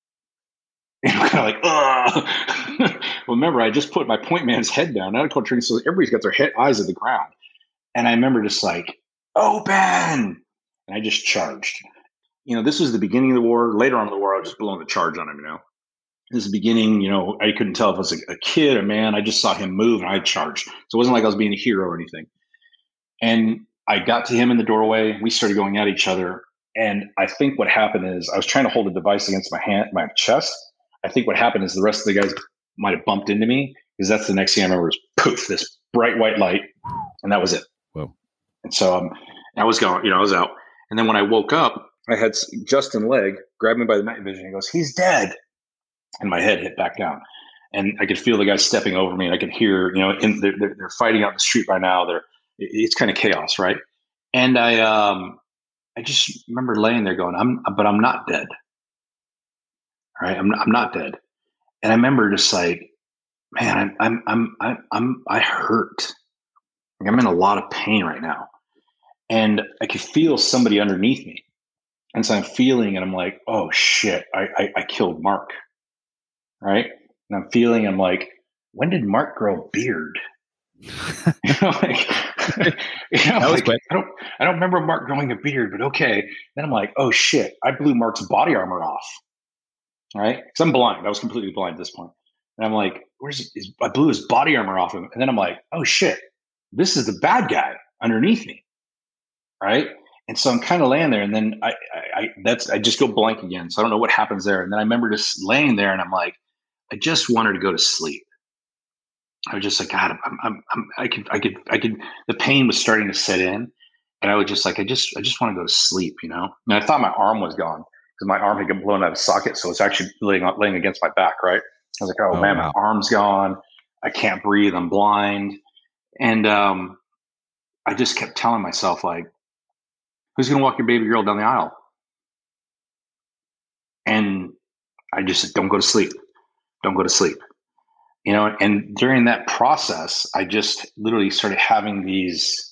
B: you know, kind of like, ugh. Well, remember, I just put my point man's head down. Now I call turning steel. Everybody's got their head, eyes at the ground. And I remember just like, open! And I just charged. You know, this was the beginning of the war. Later on in the war, I was just blowing the charge on him, you know. This is the beginning, you know, I couldn't tell if it was a, a kid or man. I just saw him move, and I charged. So it wasn't like I was being a hero or anything. And I got to him in the doorway. We started going at each other. And I think what happened is I was trying to hold a device against my hand, my chest. I think what happened is the rest of the guys might have bumped into me, because that's the next thing I remember was poof, this bright white light. And that was it.
A: Whoa.
B: And so um, I was gone, you know, I was out. And then when I woke up, I had Justin Legg grab me by the night vision. He goes, he's dead. And my head hit back down. And I could feel the guys stepping over me. And I could hear, you know, in, they're, they're fighting out in the street right now. They're, it's kind of chaos, right? And I, um, I just remember laying there going, "I'm, but I'm not dead, right? I'm, I'm not dead." And I remember just like, man, I'm, I'm, I'm, I'm, I'm I hurt. Like I'm in a lot of pain right now, and I could feel somebody underneath me, and so I'm feeling, and I'm like, "Oh shit, I, I, I killed Mark." Right? And I'm feeling, I'm like, when did Mark grow a beard? you know, like, you know,
A: that was
B: like,
A: quick.
B: I don't, I don't remember Mark growing a beard, but okay. Then I'm like, oh shit, I blew Mark's body armor off. Right? Because I'm blind. I was completely blind at this point. And I'm like, where's his, I blew his body armor off him. And then I'm like, oh shit, this is the bad guy underneath me. Right? And so I'm kind of laying there, and then I, I, I, that's, I just go blank again. So I don't know what happens there. And then I remember just laying there, and I'm like, I just wanted to go to sleep. I was just like, God, I'm, I'm, I'm, I could, I could, I could. The pain was starting to set in, and I was just like, I just, I just want to go to sleep, you know. And I thought my arm was gone because my arm had been blown out of socket, so it's actually laying, laying against my back, right? I was like, oh, oh man, wow. My arm's gone. I can't breathe. I'm blind, and um, I just kept telling myself, like, who's going to walk your baby girl down the aisle? And I just said, don't go to sleep. Don't go to sleep. You know, and during that process, I just literally started having these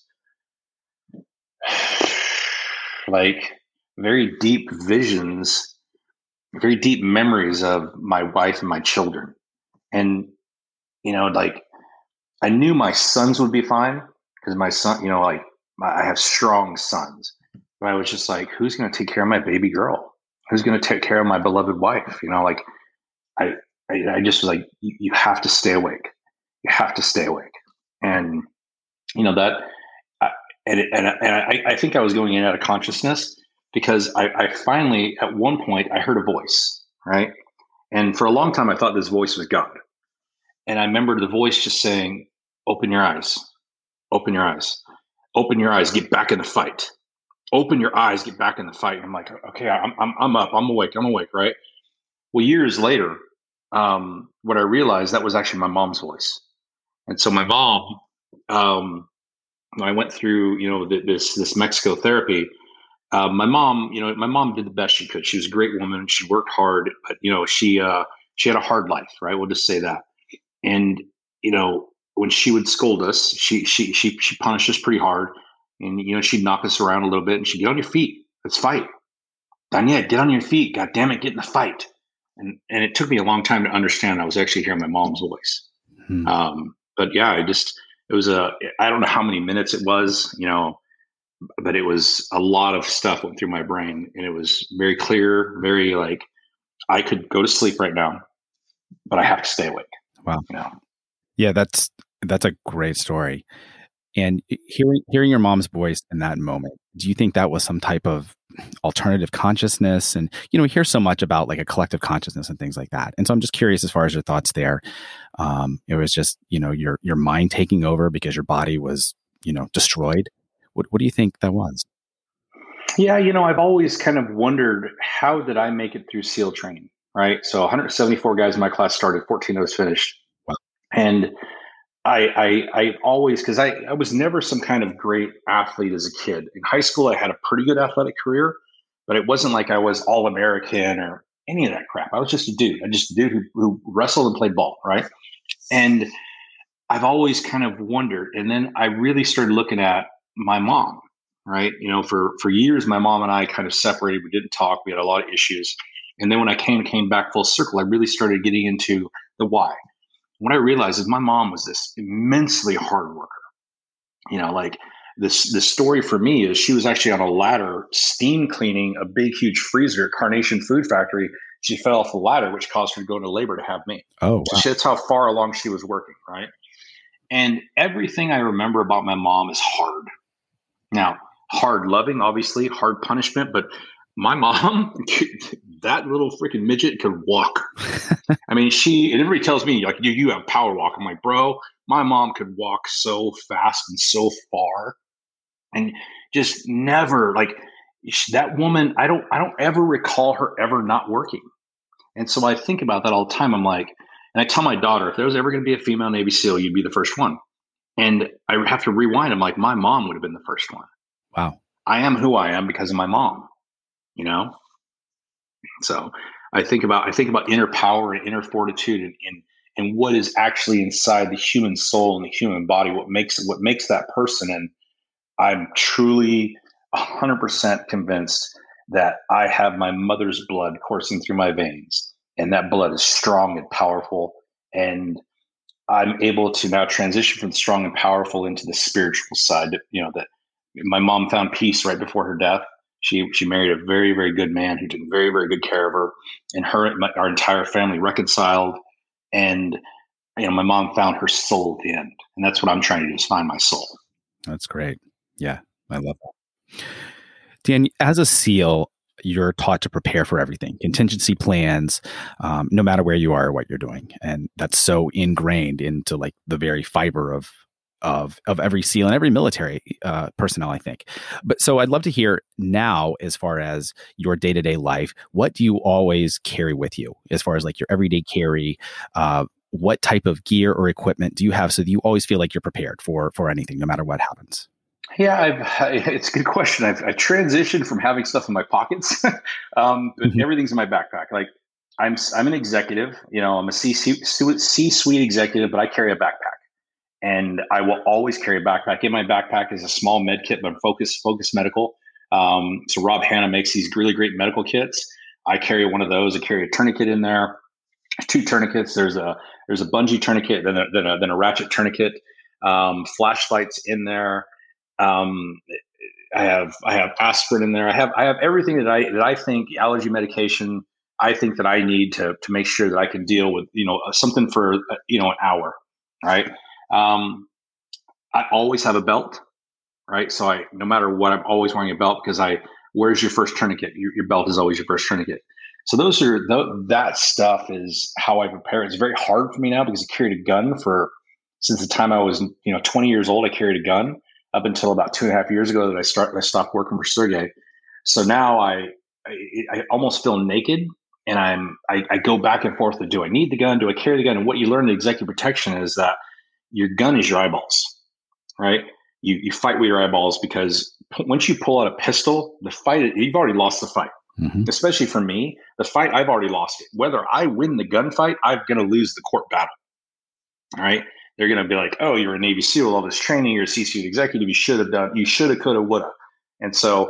B: like very deep visions, very deep memories of my wife and my children. And, you know, like I knew my sons would be fine because my son, you know, like my, I have strong sons. But I was just like, who's going to take care of my baby girl? Who's going to take care of my beloved wife? You know, like I, I, I just was like, you, you have to stay awake. You have to stay awake. And, you know, that, I, and, it, and, and I, I think I was going in out of consciousness because I, I finally, at one point, I heard a voice, right? And for a long time, I thought this voice was God. And I remember the voice just saying, open your eyes, open your eyes, open your eyes, get back in the fight. Open your eyes, get back in the fight. And I'm like, okay, I'm, I'm, I'm up, I'm awake, I'm awake, right? Well, years later, um, what I realized that was actually my mom's voice. And so my mom, um, when I went through, you know, th- this, this Mexico therapy, uh, my mom, you know, my mom did the best she could. She was a great woman. She worked hard, but, you know, she, uh, she had a hard life, right? We'll just say that. And, you know, when she would scold us, she, she, she, she punished us pretty hard. And, you know, she'd knock us around a little bit and she'd get on your feet. Let's fight. Danielle, get on your feet. God damn it, get in the fight. And and it took me a long time to understand I was actually hearing my mom's voice. Hmm. Um, but yeah, I just, it was a, I don't know how many minutes it was, you know, but it was a lot of stuff went through my brain and it was very clear, very like, I could go to sleep right now, but I have to stay awake.
A: Wow.
B: You know?
A: Yeah, that's, that's a great story. And hearing, hearing your mom's voice in that moment, do you think that was some type of alternative consciousness, and you know, we hear so much about like a collective consciousness and things like that. And so I'm just curious as far as your thoughts there. Um, it was just, you know, your your mind taking over because your body was, you know, destroyed. What what do you think that was?
B: Yeah, you know, I've always kind of wondered, how did I make it through SEAL training? Right. So one hundred seventy-four guys in my class started, fourteen of us finished.
A: Wow.
B: And I, I, I always, because I, I was never some kind of great athlete as a kid. In high school, I had a pretty good athletic career, but it wasn't like I was all American or any of that crap. I was just a dude. I just a dude who, who wrestled and played ball. Right. And I've always kind of wondered. And then I really started looking at my mom. Right. You know, for, for years, my mom and I kind of separated. We didn't talk. We had a lot of issues. And then when I came, came back full circle, I really started getting into the why. What I realized is my mom was this immensely hard worker. You know, like this, the story for me is she was actually on a ladder steam cleaning a big, huge freezer at Carnation Food Factory. She fell off the ladder, which caused her to go into labor to have me.
A: Oh, wow.
B: So that's how far along she was working. Right. And everything I remember about my mom is hard. Now, hard loving, obviously, hard punishment, but my mom, that little freaking midget could walk. I mean, she, and everybody tells me, like, you, you have power walk. I'm like, bro, my mom could walk so fast and so far and just never like that woman. I don't, I don't ever recall her ever not working. And so I think about that all the time. I'm like, and I tell my daughter, if there was ever going to be a female Navy SEAL, you'd be the first one. And I have to rewind. I'm like, my mom would have been the first one.
A: Wow.
B: I am who I am because of my mom. You know, so I think about I think about inner power and inner fortitude and, and and what is actually inside the human soul and the human body, what makes what makes that person. And I'm truly one hundred percent convinced that I have my mother's blood coursing through my veins, and that blood is strong and powerful. And I'm able to now transition from strong and powerful into the spiritual side. That, you know, that my mom found peace right before her death. She she married a very, very good man who took very, very good care of her, and her my, our entire family reconciled. And you know, my mom found her soul at the end, and that's what I'm trying to do, is find my soul.
A: That's great. Yeah, I love that. Dan, as a SEAL, you're taught to prepare for everything, contingency plans, um, no matter where you are or what you're doing, and that's so ingrained into like the very fiber of. of of every SEAL and every military uh, personnel, I think. But so I'd love to hear now, as far as your day-to-day life, what do you always carry with you as far as like your everyday carry? Uh, what type of gear or equipment do you have so that you always feel like you're prepared for for anything, no matter what happens?
B: Yeah, I've, I, it's a good question. I've I transitioned from having stuff in my pockets, um, but mm-hmm. everything's in my backpack. Like I'm I'm an executive, you know, I'm a C C-suite executive, but I carry a backpack. And I will always carry a backpack. In my backpack is a small med kit, but Focus Focus Medical. Um, so Rob Hanna makes these really great medical kits. I carry one of those. I carry a tourniquet in there. Two tourniquets. There's a there's a bungee tourniquet, then a, then a, then a ratchet tourniquet. Um, flashlights in there. Um, I have I have aspirin in there. I have I have everything that I that I think allergy medication. I think that I need to to make sure that I can deal with, you know, something for you know an hour, right? Um, I always have a belt, right? So I, no matter what, I'm always wearing a belt because I, where's your first tourniquet? Your, your belt is always your first tourniquet. So those are, th- that stuff is how I prepare. It's very hard for me now because I carried a gun for, since the time I was, you know, twenty years old, I carried a gun up until about two and a half years ago that I start, I stopped working for Sergey. So now I, I, I almost feel naked. And I'm, I, I go back and forth to, do I need the gun? Do I carry the gun? And what you learn in executive protection is that your gun is your eyeballs, right? You you fight with your eyeballs because p- once you pull out a pistol, the fight, you've already lost the fight. Mm-hmm. Especially for me, the fight, I've already lost it. Whether I win the gunfight, I'm going to lose the court battle, all right? They're going to be like, oh, you're a Navy SEAL, all this training, you're a C-suite executive, you should have done, you should have, could have, would have. And so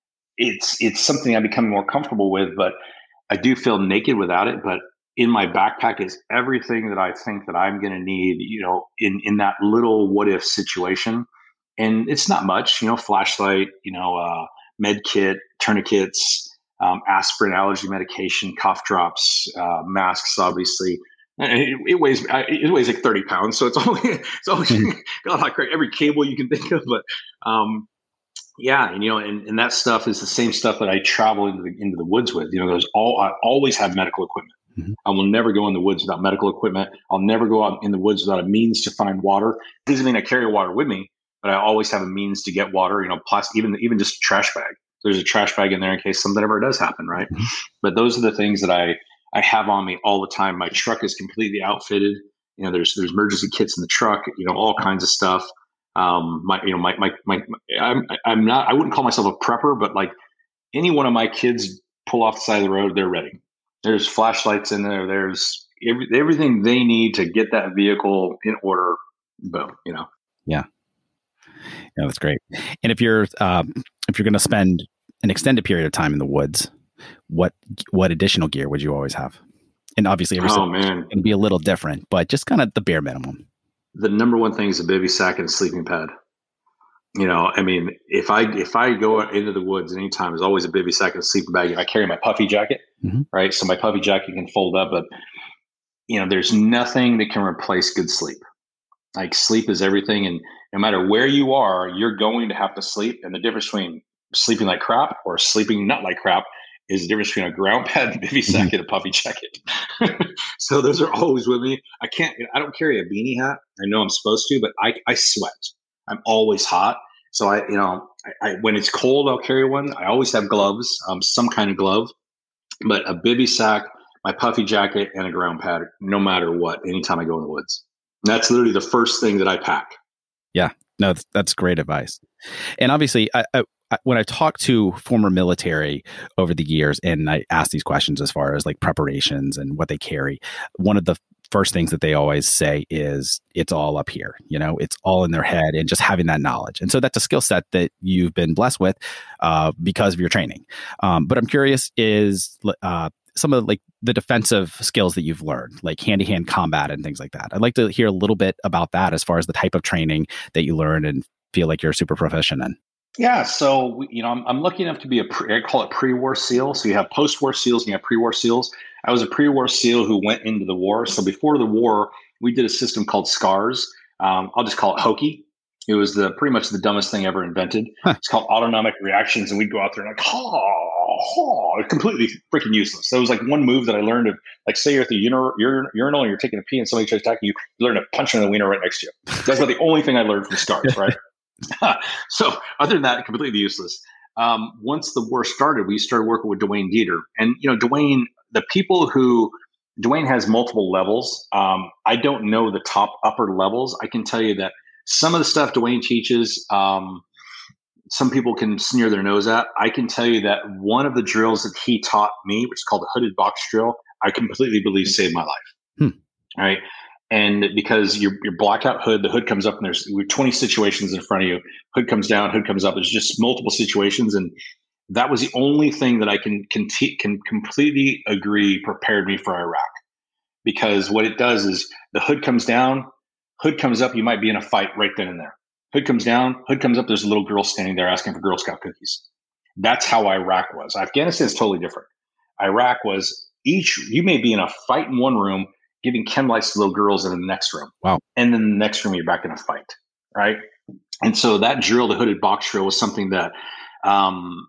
B: it's it's something I'm becoming more comfortable with, but I do feel naked without it. But in my backpack is everything that I think that I'm going to need, you know, in, in that little what if situation. And it's not much, you know, flashlight, you know, uh, med kit, tourniquets, um, aspirin, allergy medication, cough drops, uh, masks, obviously. And it, it weighs, it weighs like thirty pounds. So it's only, it's always got like every cable you can think of, but, um, Yeah, and you know, and, and that stuff is the same stuff that I travel into the into the woods with. You know, there's all I always have medical equipment.
A: Mhm.
B: I will never go in the woods without medical equipment. I'll never go out in the woods without a means to find water. It doesn't mean I carry water with me, but I always have a means to get water. You know, plastic, even even just a trash bag. There's a trash bag in there in case something ever does happen, right?
A: Mhm.
B: But those are the things that I I have on me all the time. My truck is completely outfitted. You know, there's there's emergency kits in the truck. You know, all kinds of stuff. Um, my, you know, my, my, my, I'm, I'm not, I wouldn't call myself a prepper, but like any one of my kids pull off the side of the road, they're ready. There's flashlights in there. There's every, everything they need to get that vehicle in order. Boom, you know?
A: Yeah. Yeah, that's great. And if you're, um, if you're going to spend an extended period of time in the woods, what, what additional gear would you always have? And obviously every
B: Oh
A: situation
B: man,
A: can be a little different, but just kind of the bare minimum.
B: the number one thing is a bivy sack and a sleeping pad. You know, I mean, if I if I go into the woods anytime, there's always a bivy sack and a sleeping bag. I carry my puffy jacket,
A: Mhm.
B: right? So my puffy jacket can fold up, but you know, there's nothing that can replace good sleep. Like sleep is everything, and no matter where you are, you're going to have to sleep. And the difference between sleeping like crap or sleeping not like crap is the difference between a ground pad and bivy sack
A: Mhm.
B: and a puffy jacket. So those are always with me. I can't. I don't carry a beanie hat. I know I'm supposed to, but I I sweat. I'm always hot. So I, you know, I, I when it's cold, I'll carry one. I always have gloves, um, some kind of glove, but a bivy sack, my puffy jacket, and a ground pad, no matter what. Anytime I go in the woods, and that's literally the first thing that I pack.
A: Yeah, no, that's, that's great advice. And obviously, I, I, I, when I talk to former military over the years, and I ask these questions as far as like preparations and what they carry, one of the first things that they always say is it's all up here. You know, it's all in their head, and just having that knowledge. And so that's a skill set that you've been blessed with uh, because of your training. Um, but I'm curious, is uh, some of like the defensive skills that you've learned, like hand-to-hand combat and things like that. I'd like to hear a little bit about that as far as the type of training that you learned and feel like you're super proficient in.
B: Yeah, so we- you know, I'm, I'm lucky enough to be a pre, I call it pre-war SEAL. So you have post-war SEALs and you have pre-war SEALs. I was a pre-war SEAL who went into the war. So before the war, we did a system called SCARS. Um, I'll just call it hokey. It was the pretty much the dumbest thing ever invented.
A: Huh.
B: It's called autonomic reactions, and we'd go out there and like, oh, oh, completely freaking useless. That was like one move that I learned of, like, say you're at the urinal, urinal and you're taking a pee and somebody tries to attack you, you learn to punch in the wiener right next to you. That's about the only thing I learned from SCARS, right? So other than that, completely useless. Um, once the war started, we started working with Dwayne Dieter, and you know, Dwayne, the people who Dwayne has multiple levels. Um, I don't know the top upper levels. I can tell you that some of the stuff Dwayne teaches, um, some people can sneer their nose at. I can tell you that one of the drills that he taught me, which is called the hooded box drill, I completely believe saved my life.
A: Hmm.
B: Right. And because your your blackout hood, the hood comes up and there's twenty situations in front of you. Hood comes down, hood comes up. There's just multiple situations, and that was the only thing that I can can, te- can completely agree prepared me for Iraq. Because what it does is the hood comes down, hood comes up. You might be in a fight right then and there. Hood comes down, hood comes up. There's a little girl standing there asking for Girl Scout cookies. That's how Iraq was. Afghanistan is totally different. Iraq was each, you may be in a fight in one room, giving chem lights to little girls in the next room.
A: Wow.
B: And then the next room, you're back in a fight. Right. And so that drill, the hooded box drill, was something that um,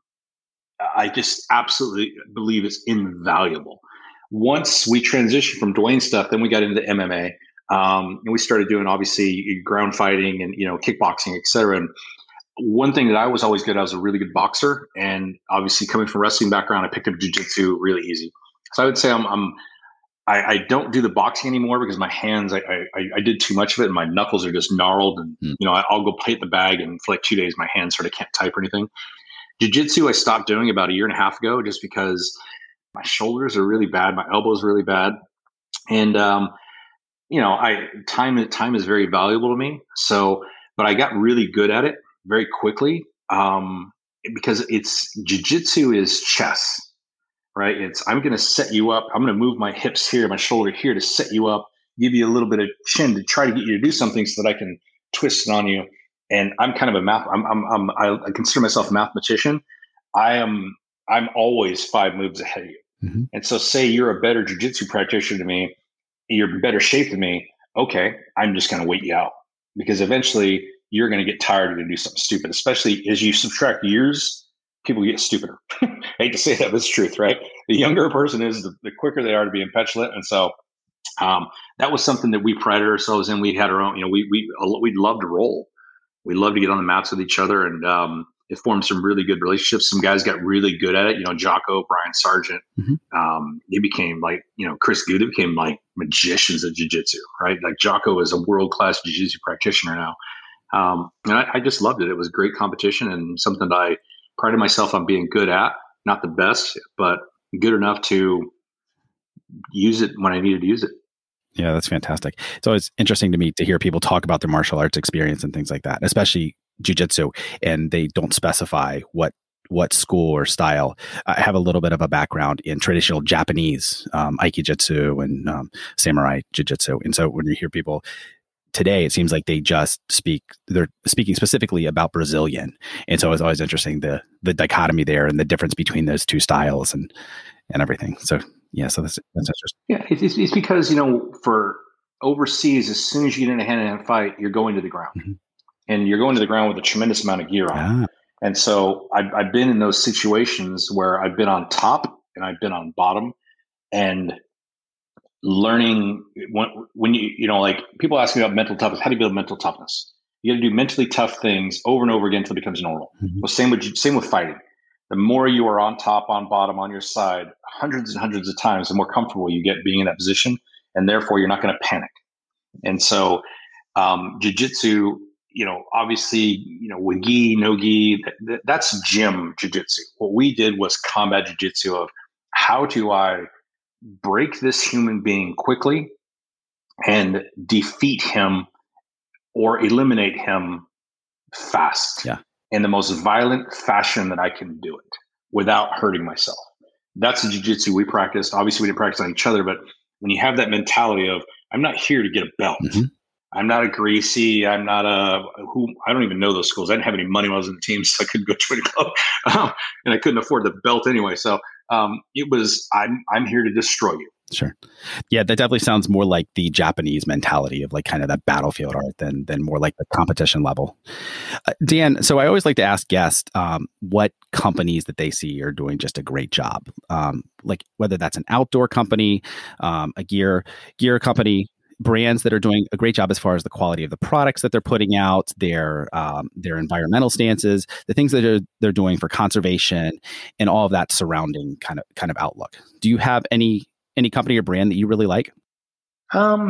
B: I just absolutely believe is invaluable. Once we transitioned from Dwayne stuff, then we got into M M A. Um, and we started doing obviously ground fighting and, you know, kickboxing, et cetera. And one thing that I was always good at, I was a really good boxer, and obviously coming from a wrestling background, I picked up jiu-jitsu really easy. So I would say I'm, I'm I, I don't do the boxing anymore because my hands, I, I I did too much of it, and my knuckles are just gnarled, and
A: Hmm.
B: you know I, I'll go play at the bag, and for like two days, my hands sort of can't type or anything. Jiu-jitsu, I stopped doing about a year and a half ago, just because my shoulders are really bad, my elbows are really bad, and um, you know, I time time is very valuable to me. So, but I got really good at it very quickly um, because it's jujitsu is chess, right? It's I'm going to set you up. I'm going to move my hips here, my shoulder here to set you up, give you a little bit of chin to try to get you to do something so that I can twist it on you. And I'm kind of a math. I'm, I'm, I'm I consider myself a mathematician. I am. I'm always five moves ahead of you.
A: Mm-hmm.
B: And so, say you're a better jujitsu practitioner than me, you're in better shape than me. Okay, I'm just going to wait you out because eventually you're going to get tired. You're going to do something stupid, especially as you subtract years, people get stupider. I hate to say that, but it's the truth, right? The younger a person is, the, the quicker they are to be petulant. And so um, that was something that we prided ourselves in. We had our own, you know, we, we, we loved to roll. We loved to get on the mats with each other, and um, it formed some really good relationships. Some guys got really good at it. You know, Jocko, Brian Sargent, mm-hmm. um, he became like, you know, Chris Gouda became like magicians at jiu-jitsu, right? Like Jocko is a world-class jiu-jitsu practitioner now. Um, and I, I just loved it. It was great competition and something that I prided myself on being good at. Not the best, but good enough to use it when I needed to use it.
A: Yeah, that's fantastic. It's always interesting to me to hear people talk about their martial arts experience and things like that, especially jiu-jitsu, and they don't specify what what school or style. I have a little bit of a background in traditional Japanese um, aikijitsu and um, samurai jiu-jitsu. And so when you hear people today, it seems like they just speak, they're speaking specifically about Brazilian. And so it's always interesting, the the dichotomy there and the difference between those two styles and and everything. So yeah, so that's, that's interesting.
B: Yeah, it's, it's because, you know, for overseas, as soon as you get in a hand-to-hand fight, you're going to the ground. Mm-hmm. And you're going to the ground with a tremendous amount of gear on. Ah. And so I've, I've been in those situations where I've been on top and I've been on bottom, and learning when, when you, you know, like people ask me about mental toughness. How do you build mental toughness? You got to do mentally tough things over and over again until it becomes normal. Mm-hmm. Well, same with, same with fighting. The more you are on top, on bottom, on your side, hundreds and hundreds of times, the more comfortable you get being in that position. And therefore you're not going to panic. And so um, jiu-jitsu, you know, obviously, you know, with gi, no gi, that, that's gym jiu-jitsu. What we did was combat jiu-jitsu of how do I break this human being quickly and defeat him or eliminate him fast.
A: Yeah.
B: In the most violent fashion that I can do it without hurting myself. That's the jiu-jitsu we practiced. Obviously, we didn't practice on each other, but when you have that mentality of, I'm not here to get a belt. Mm-hmm. I'm not a Gracie. I'm not a who. I don't even know those schools. I didn't have any money when I was in the team, so I couldn't go to a club, um, and I couldn't afford the belt anyway. So um, it was, I'm I'm here to destroy you.
A: Sure. Yeah, that definitely sounds more like the Japanese mentality of like kind of that battlefield art than than more like the competition level. Uh, Dan, so I always like to ask guests um, what companies that they see are doing just a great job. Um, like whether that's an outdoor company, um, a gear gear company, brands that are doing a great job as far as the quality of the products that they're putting out, their um, their environmental stances, the things that they're, they're doing for conservation, and all of that surrounding kind of kind of outlook. Do you have any Any company or brand that you really like?
B: Um,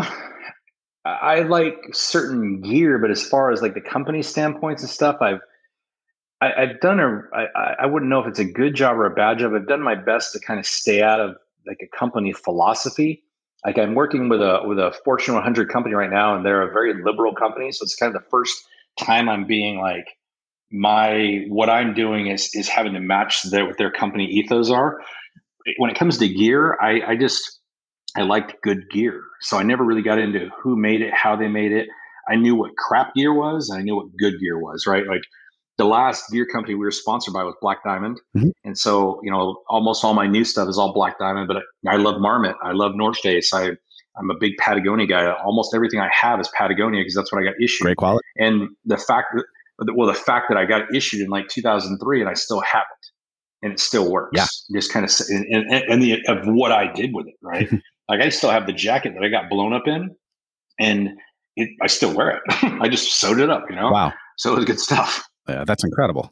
B: I like certain gear, but as far as like the company standpoints and stuff, I've I, I've done a I, I wouldn't know if it's a good job or a bad job. I've done my best to kind of stay out of like a company philosophy. Like I'm working with a with a Fortune one hundred company right now, and they're a very liberal company. So it's kind of the first time I'm being like, my what I'm doing is is having to match their what their company ethos are. When it comes to gear, I, I just, I liked good gear. So I never really got into who made it, how they made it. I knew what crap gear was, and I knew what good gear was, right? Like the last gear company we were sponsored by was Black Diamond. Mm-hmm. And so, you know, almost all my new stuff is all Black Diamond, but I, I love Marmot. I love North Face. I, I'm a big Patagonia guy. Almost everything I have is Patagonia because that's what I got issued.
A: Great quality.
B: And the fact that, well, the fact that I got issued in like two thousand three and I still have it. And it still works.
A: Yeah.
B: Just kind of, and, and, and the, of what I did with it, right? Like I still have the jacket that I got blown up in, and it, I still wear it. I just sewed it up, you know?
A: Wow.
B: So it was good stuff.
A: Yeah, that's incredible.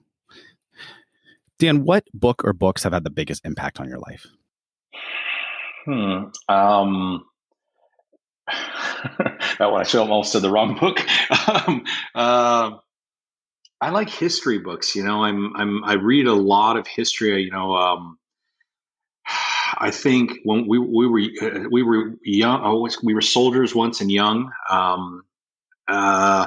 A: Dan, what book or books have had the biggest impact on your life?
B: Hmm. Um, that one, I should almost said the wrong book. um, uh, I like history books. You know, I'm, I'm, I read a lot of history. You know, um, I think when we, we were, uh, we were young, oh, we were soldiers once and young. Um, uh,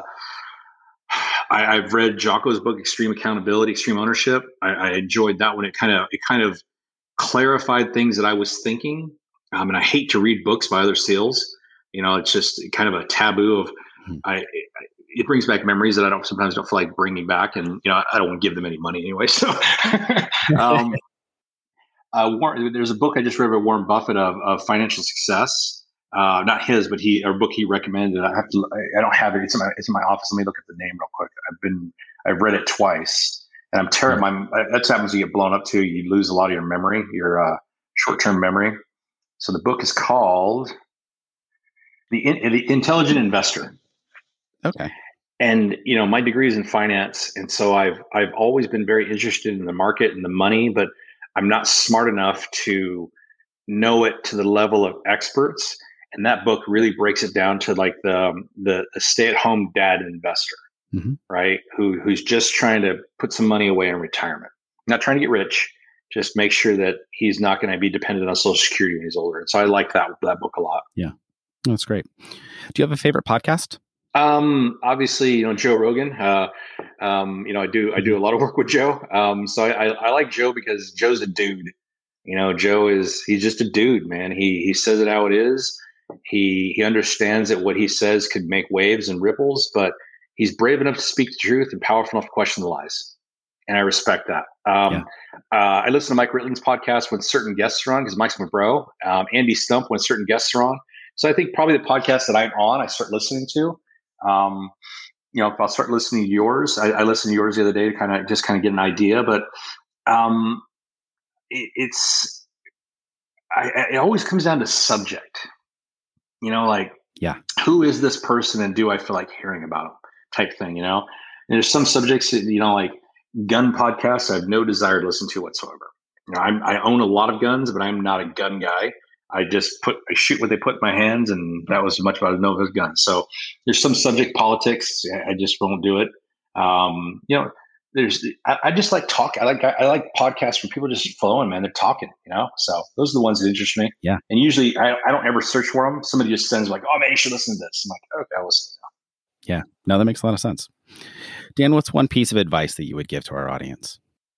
B: I, I've read Jocko's book, Extreme Accountability, Extreme Ownership. I, I enjoyed that one. It kind of, it kind of clarified things that I was thinking. Um, and I hate to read books by other SEALs. You know, it's just kind of a taboo of, mm-hmm. I, I it brings back memories that I don't sometimes don't feel like bringing back, and you know I don't want to give them any money anyway. So, um, uh, Warren, there's a book I just read by Warren Buffett of, of financial success. Uh, not his, but he a book he recommended. I have to. I don't have it. It's in my it's in my office. Let me look at the name real quick. been, I've read it twice, and I'm terrible. My That's happens to get blown up too. You lose a lot of your memory, your uh, short-term memory. So the book is called The, In- the Intelligent Investor.
A: Okay.
B: And you know, my degree is in finance, and so I've I've always been very interested in the market and the money, but I'm not smart enough to know it to the level of experts. And that book really breaks it down to like the the, the stay-at-home dad investor,
A: Mm-hmm.
B: right? Who who's just trying to put some money away in retirement, not trying to get rich, just make sure that he's not going to be dependent on Social Security when he's older. And so I like that that book a lot.
A: Yeah, that's great. Do you have a favorite podcast?
B: Um, obviously, you know, Joe Rogan. Uh, um, you know, I do I do a lot of work with Joe. Um, so I, I, I like Joe because Joe's a dude. You know, Joe is he's just a dude, man. He he says it how it is. He he understands that what he says could make waves and ripples, but he's brave enough to speak the truth and powerful enough to question the lies. And I respect that. Um, yeah. uh, I listen to Mike Ritland's podcast when certain guests are on because Mike's my bro. Um, Andy Stump when certain guests are on. So I think probably the podcast that I'm on, I start listening to. Um, you know, if I'll start listening to yours, I, I listened to yours the other day to kind of just kind of get an idea, but um, it, it's, I, it always comes down to subject, you know, like,
A: yeah,
B: who is this person and do I feel like hearing about them type thing, you know? And there's some subjects that, you know, like gun podcasts, I have no desire to listen to whatsoever. You know, I'm, I own a lot of guns, but I'm not a gun guy. I just put, I shoot what they put in my hands, and that was as much about I know of as guns. So there's some subject politics. I just won't do it. Um, you know, there's, I, I just like talk. I like, I like podcasts where people just flowing, man. They're talking, you know? So those are the ones that interest me.
A: Yeah.
B: And usually I, I don't ever search for them. Somebody just sends like, oh man, you should listen to this. I'm like, okay, I'll listen.
A: Yeah. No, that makes a lot of sense. Dan, what's one piece of advice that you would give to our audience?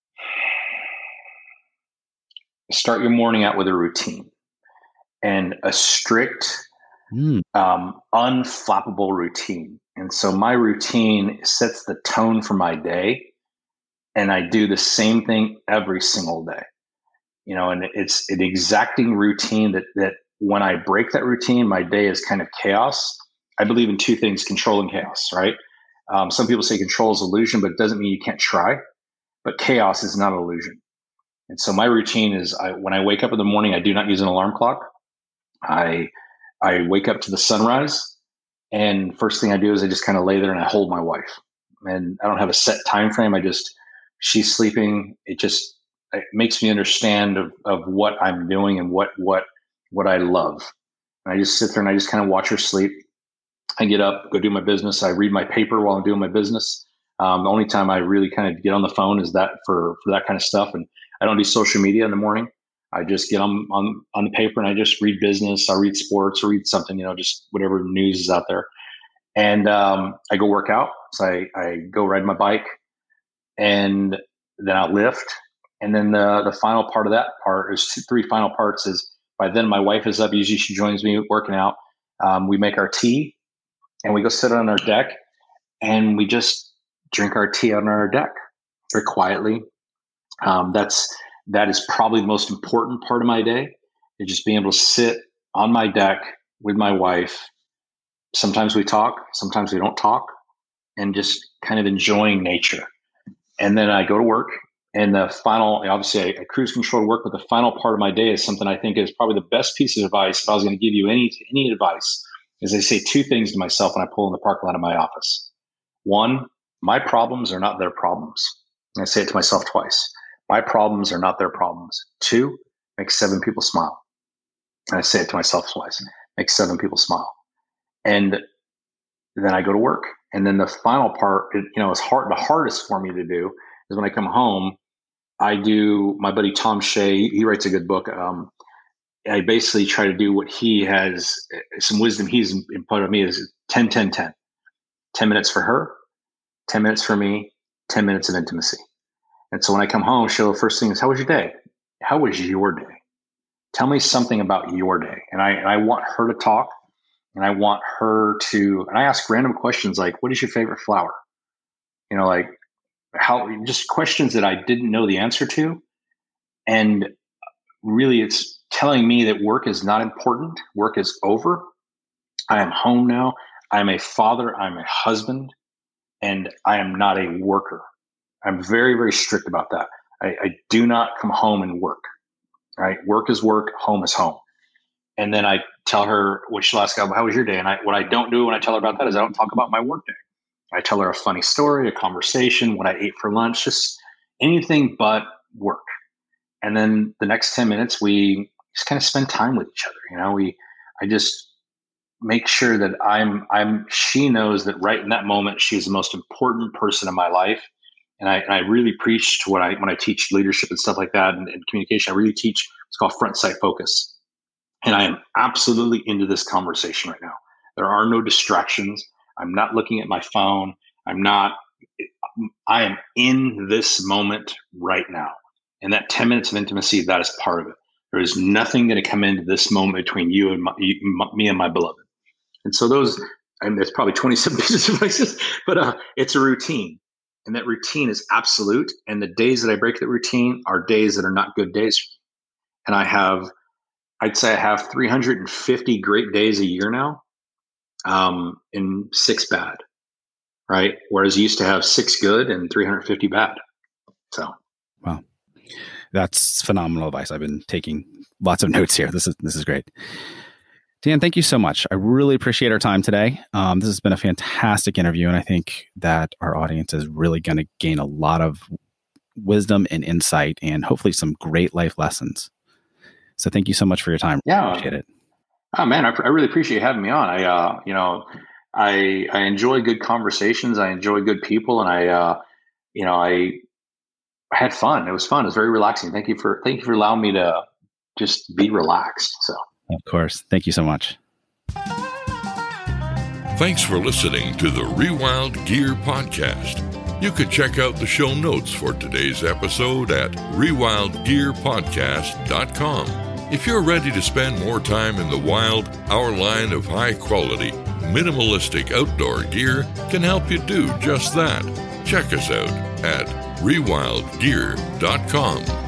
B: Start your morning out with a routine. And a strict, mm. um, unflappable routine. And so my routine sets the tone for my day, and I do the same thing every single day. You know, and it's an exacting routine that that when I break that routine, my day is kind of chaos. I believe in two things: control and chaos. Right? Um, some people say control is illusion, but it doesn't mean you can't try. But chaos is not an illusion. And so my routine is: I, when I wake up in the morning, I do not use an alarm clock. I I wake up to the sunrise, and first thing I do is I just kind of lay there and I hold my wife. And I don't have a set time frame. I just, she's sleeping. It just it makes me understand of, of what I'm doing and what what what I love. And I just sit there and I just kind of watch her sleep. I get up, go do my business. I read my paper while I'm doing my business. Um, the only time I really kind of get on the phone is that for for that kind of stuff. And I don't do social media in the morning. I just get on, on on the paper and I just read business. I read sports or read something, you know, just whatever news is out there. And um, I go work out. So I, I go ride my bike, and then I lift. And then the the final part of that part is two, three final parts is by then my wife is up. Usually she joins me working out. Um, we make our tea and we go sit on our deck and we just drink our tea on our deck very quietly. Um, that's That is probably the most important part of my day, is just being able to sit on my deck with my wife. Sometimes we talk, sometimes we don't talk, and just kind of enjoying nature. And then I go to work, and the final, obviously I, I cruise control to work, but the final part of my day is something I think is probably the best piece of advice. If I was going to give you any, any advice, is I say two things to myself when I pull in the parking lot of my office. One, my problems are not their problems. And I say it to myself twice. My problems are not their problems. Two, make seven people smile. And I say it to myself twice. Make seven people smile. And then I go to work. And then the final part, it, you know, is hard. The hardest for me to do is when I come home, I do, my buddy Tom Shea, he writes a good book. Um, I basically try to do what he has, some wisdom he's input on me is ten, ten, ten. ten minutes for her, ten minutes for me, ten minutes of intimacy. And so when I come home, she'll, first thing is, how was your day? How was your day? Tell me something about your day. And I, and I want her to talk, and I want her to, and I ask random questions like, what is your favorite flower? You know, like how, just questions that I didn't know the answer to. And really it's telling me that work is not important. Work is over. I am home now. I'm a father. I'm a husband. and I am not a worker. I'm very, very strict about that. I, I do not come home and work, right? Work is work, home is home. And then I tell her, what she'll ask, how was your day? And I, what I don't do when I tell her about that is I don't talk about my work day. I tell her a funny story, a conversation, what I ate for lunch, just anything but work. And then the next ten minutes, we just kind of spend time with each other. You know, we, I just make sure that I'm, I'm, she knows that right in that moment, she's the most important person in my life. And I, and I really preach to what I, when I teach leadership and stuff like that and, and communication, I really teach what's called front sight focus. And I am absolutely into this conversation right now. There are no distractions. I'm not looking at my phone. I'm not, I am in this moment right now. And that ten minutes of intimacy, that is part of it. There is nothing going to come into this moment between you and my, you, my, me and my beloved. And so those, I mean, there's probably twenty-seven pieces of advice, but uh, it's a routine. And that routine is absolute. And the days that I break that routine are days that are not good days for me. And I have, I'd say I have three hundred fifty great days a year now, um, and six bad, right? Whereas you used to have six good and three hundred fifty bad. So,
A: wow, that's phenomenal advice. I've been taking lots of notes here. This is this is great. Dan, thank you so much. I really appreciate our time today. Um, this has been a fantastic interview, and I think that our audience is really going to gain a lot of wisdom and insight, and hopefully some great life lessons. So thank you so much for your time.
B: Yeah.
A: I appreciate it.
B: Oh man, I, I really appreciate having me on. I, uh, you know, I, I enjoy good conversations. I enjoy good people, and I, uh, you know, I, I had fun. It was fun. It was very relaxing. Thank you for, thank you for allowing me to just be relaxed. So,
A: of course. Thank you so much.
C: Thanks for listening to the Rewild Gear Podcast. You could check out the show notes for today's episode at rewild gear podcast dot com. If you're ready to spend more time in the wild, our line of high-quality, minimalistic outdoor gear can help you do just that. Check us out at rewild gear dot com.